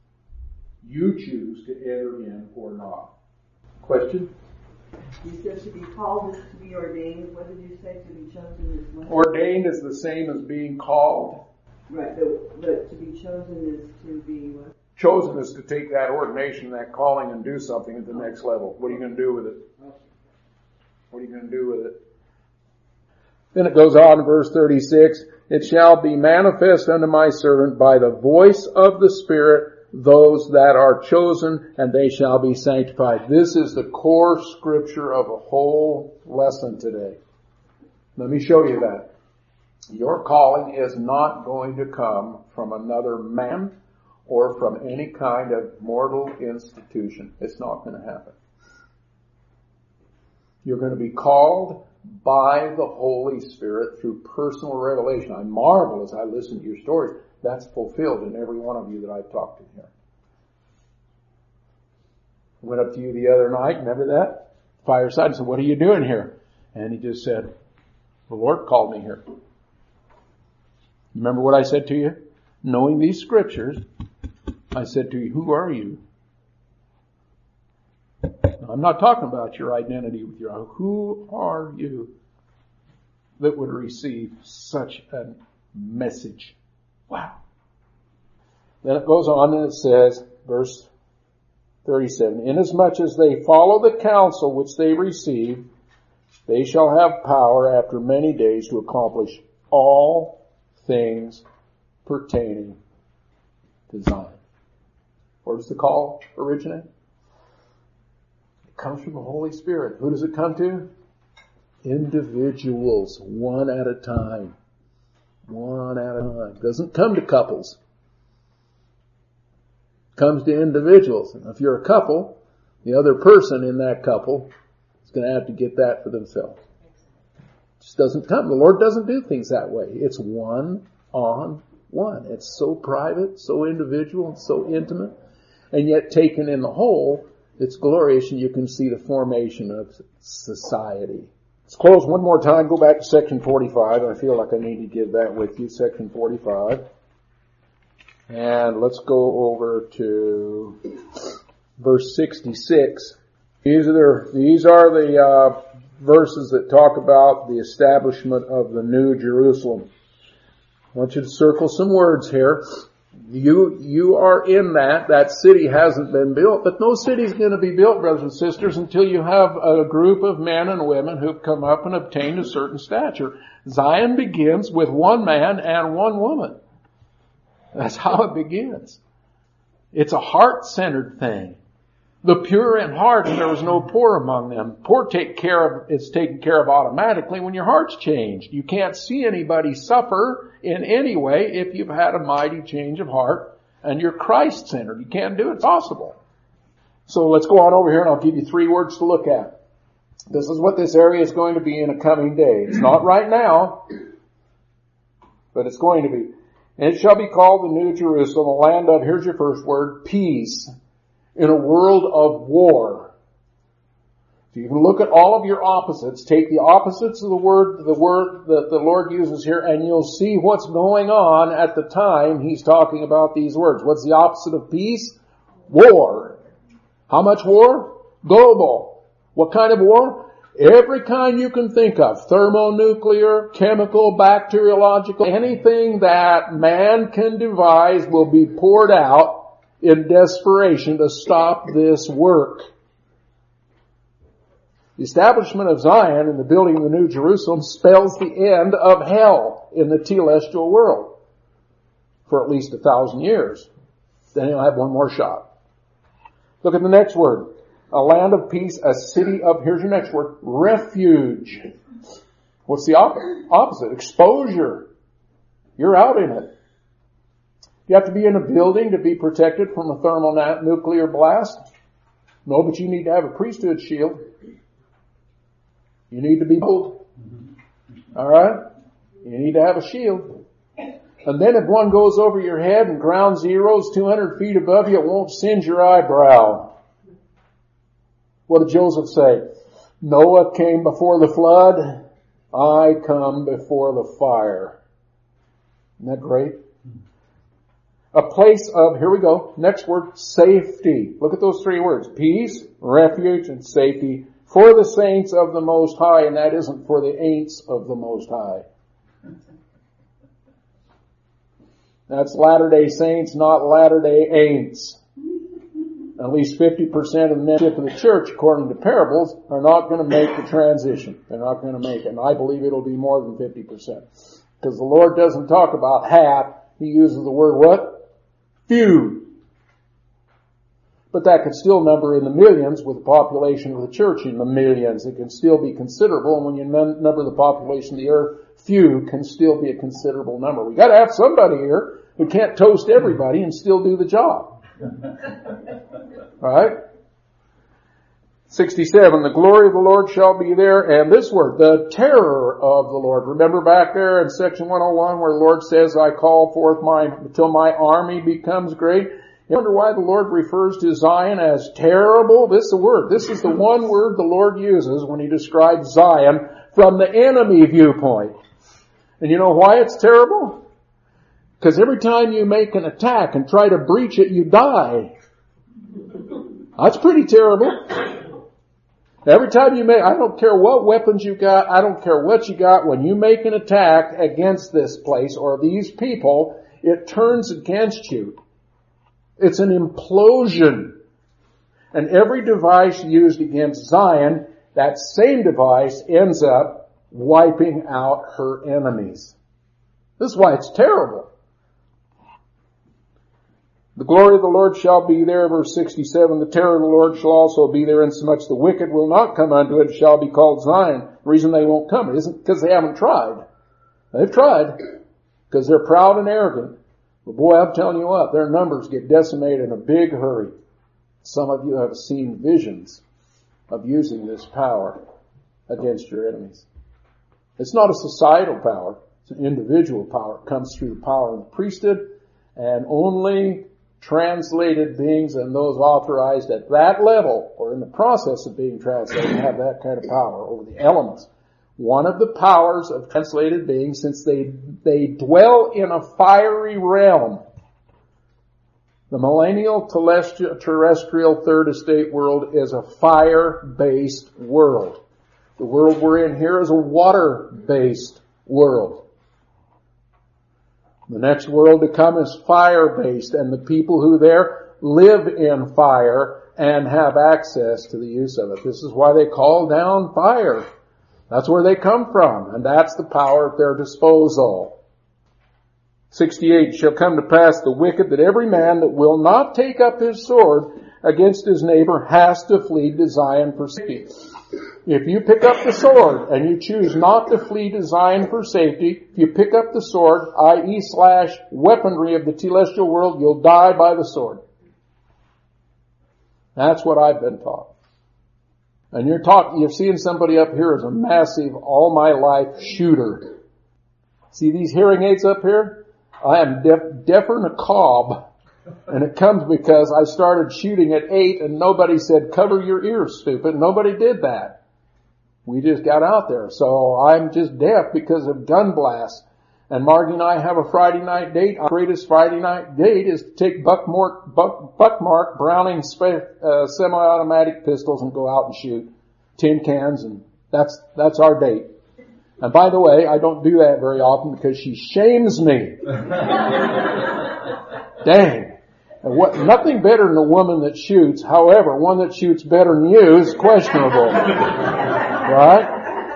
You choose to enter in or not. Question? You said to be called is to be ordained. What did you say? To be chosen is what? Ordained is the same as being called. Right, but to be chosen is to be what? Chosen is to take that ordination, that calling, and do something at the next level. What are you going to do with it? What are you going to do with it? Then it goes on in verse 36, it shall be manifest unto my servant by the voice of the Spirit, those that are chosen, and they shall be sanctified. This is the core scripture of a whole lesson today. Let me show you that. Your calling is not going to come from another man or from any kind of mortal institution. It's not going to happen. You're going to be called by the Holy Spirit through personal revelation. I marvel as I listen to your stories. That's fulfilled in every one of you that I've talked to here. I went up to you the other night, remember that? Fireside, and said, what are you doing here? And he just said, the Lord called me here. Remember what I said to you? Knowing these scriptures, I said to you, who are you? I'm not talking about your identity with your own. Who are you that would receive such a message? Wow. Then it goes on and it says, verse 37, inasmuch as they follow the counsel which they receive, they shall have power after many days to accomplish all things pertaining to Zion. Where does the call originate? It comes from the Holy Spirit. Who does it come to? Individuals, one at a time. One at a time. It doesn't come to couples. It comes to individuals. And if you're a couple, the other person in that couple is going to have to get that for themselves. It just doesn't come. The Lord doesn't do things that way. It's one on one. It's so private, so individual, so intimate, and yet taken in the whole, it's glorious, and you can see the formation of society. Let's close one more time. Go back to section 45. I feel like I need to give that with you, section 45. And let's go over to verse 66. These are the verses that talk about the establishment of the New Jerusalem. I want you to circle some words here. You are in that. That city hasn't been built, but no city's going to be built, brothers and sisters, until you have a group of men and women who've come up and obtained a certain stature. Zion begins with one man and one woman. That's how it begins. It's a heart-centered thing. The pure in heart, and there was no poor among them. Poor it's taken care of automatically when your heart's changed. You can't see anybody suffer in any way if you've had a mighty change of heart and you're Christ-centered. You can't do it. It's possible. So let's go on over here and I'll give you 3 words to look at. This is what this area is going to be in a coming day. It's not right now, but it's going to be. And it shall be called the New Jerusalem, the land of, here's your first word, peace, in a world of war. So you can look at all of your opposites, take the opposites of the word that the Lord uses here, and you'll see what's going on at the time He's talking about these words. What's the opposite of peace? War. How much war? Global. What kind of war? Every kind you can think of. Thermonuclear, chemical, bacteriological, anything that man can devise will be poured out in desperation to stop this work. The establishment of Zion and the building of the New Jerusalem spells the end of hell in the telestial world for at least 1,000 years. Then he'll have one more shot. Look at the next word. A land of peace, a city of, here's your next word, refuge. What's the opposite? Exposure. You're out in it. You have to be in a building to be protected from a thermonuclear blast? No, but you need to have a priesthood shield. You need to be bold. Alright? You need to have a shield. And then if one goes over your head and ground zero's 200 feet above you, it won't singe your eyebrow. What did Joseph say? Noah came before the flood. I come before the fire. Isn't that great? A place of, here we go, next word, safety. Look at those three words. Peace, refuge, and safety for the saints of the Most High, and that isn't for the ain'ts of the Most High. That's Latter-day Saints, not Latter-day Ain'ts. At least 50% of the membership of the church, according to parables, are not going to make the transition. They're not going to make it. And I believe it'll be more than 50%. Because the Lord doesn't talk about half. He uses the word what? Few. But that could still number in the millions with the population of the church in the millions. It can still be considerable. And when you number the population of the earth, few can still be a considerable number. We got to have somebody here who can't toast everybody and still do the job. Alright? 67, the glory of the Lord shall be there, and this word, the terror of the Lord. Remember back there in section 101 where the Lord says, I call forth until my army becomes great. You wonder why the Lord refers to Zion as terrible? This is the word. This is the one word the Lord uses when He describes Zion from the enemy viewpoint. And you know why it's terrible? Because every time you make an attack and try to breach it, you die. That's pretty terrible. Every time you make, I don't care what weapons you got, I don't care what you got, when you make an attack against this place or these people, it turns against you. It's an implosion. And every device used against Zion, that same device ends up wiping out her enemies. This is why it's terrible. The glory of the Lord shall be there, verse 67. The terror of the Lord shall also be there, insomuch the wicked will not come unto it, shall be called Zion. The reason they won't come, it isn't because they haven't tried. They've tried, because they're proud and arrogant. But boy, I'm telling you what, their numbers get decimated in a big hurry. Some of you have seen visions of using this power against your enemies. It's not a societal power. It's an individual power. It comes through the power of the priesthood, and only translated beings and those authorized at that level or in the process of being translated have that kind of power over the elements. One of the powers of translated beings, since they dwell in a fiery realm, the millennial terrestrial third estate world is a fire-based world. The world we're in here is a water-based world. The next world to come is fire-based, and the people who there live in fire and have access to the use of it. This is why they call down fire. That's where they come from, and that's the power at their disposal. 68, shall come to pass the wicked that every man that will not take up his sword against his neighbor has to flee to Zion for safety. If you pick up the sword and you choose not to flee to Zion for safety, if you pick up the sword, i.e. weaponry of the telestial world, you'll die by the sword. That's what I've been taught. And you're seeing somebody up here as a massive, all my life shooter. See these hearing aids up here? I am deafer than a cob. And it comes because I started shooting at 8 and nobody said, cover your ears, stupid. Nobody did that. We just got out there. So I'm just deaf because of gun blasts. And Margie and I have a Friday night date. Our greatest Friday night date is to take Buckmark Browning semi-automatic pistols and go out and shoot tin cans, and that's our date. And by the way, I don't do that very often because she shames me. Dang. And nothing better than a woman that shoots. However, one that shoots better than you is questionable. Right?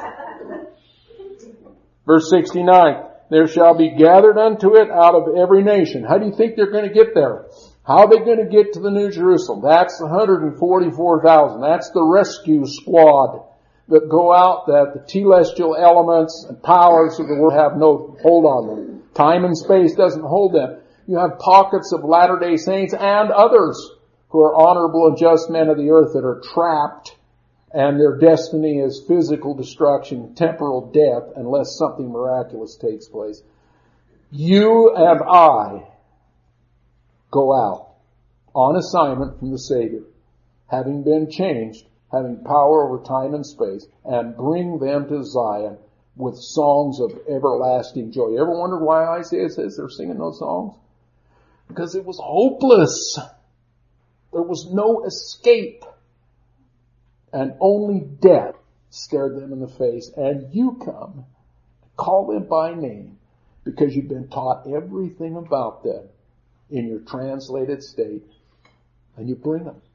Verse 69. There shall be gathered unto it out of every nation. How do you think they're going to get there? How are they going to get to the New Jerusalem? That's the 144,000. That's the rescue squad that go out, that the telestial elements and powers of the world have no hold on them. Time and space doesn't hold them. You have pockets of Latter-day Saints and others who are honorable and just men of the earth that are trapped, and their destiny is physical destruction, temporal death, unless something miraculous takes place. You and I go out on assignment from the Savior, having been changed, having power over time and space, and bring them to Zion with songs of everlasting joy. You ever wondered why Isaiah says they're singing those songs? Because it was hopeless. There was no escape. And only death stared them in the face. And you come, call them by name, because you've been taught everything about them in your translated state, and you bring them.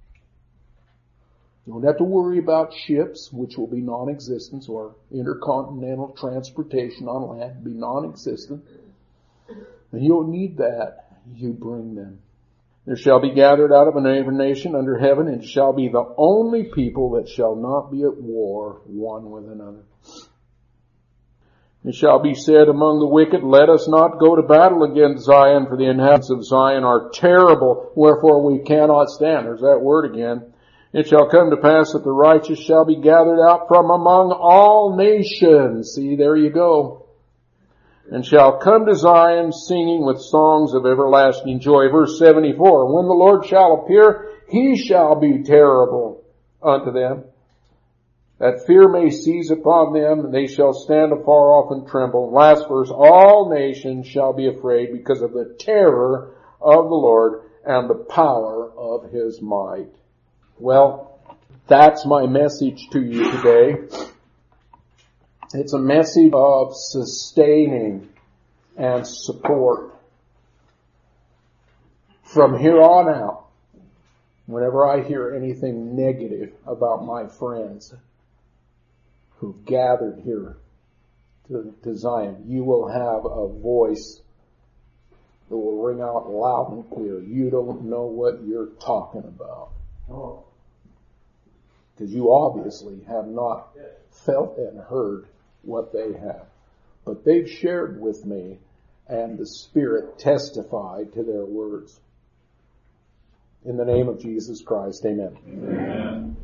You don't have to worry about ships, which will be non-existent, or intercontinental transportation on land be non-existent. And you don't need that. You bring them. There shall be gathered out of every nation under heaven, and shall be the only people that shall not be at war one with another. It shall be said among the wicked, let us not go to battle against Zion, for the inhabitants of Zion are terrible, wherefore we cannot stand. There's that word again. It shall come to pass that the righteous shall be gathered out from among all nations. See, there you go. And shall come to Zion singing with songs of everlasting joy. Verse 74, when the Lord shall appear, he shall be terrible unto them, that fear may seize upon them, and they shall stand afar off and tremble. Last verse, all nations shall be afraid because of the terror of the Lord and the power of his might. Well, that's my message to you today. It's a message of sustaining and support. From here on out, whenever I hear anything negative about my friends who've gathered here to Zion, you will have a voice that will ring out loud and clear. You don't know what you're talking about. Because you obviously have not felt and heard what they have. But they've shared with me, and the Spirit testified to their words. In the name of Jesus Christ, amen. Amen.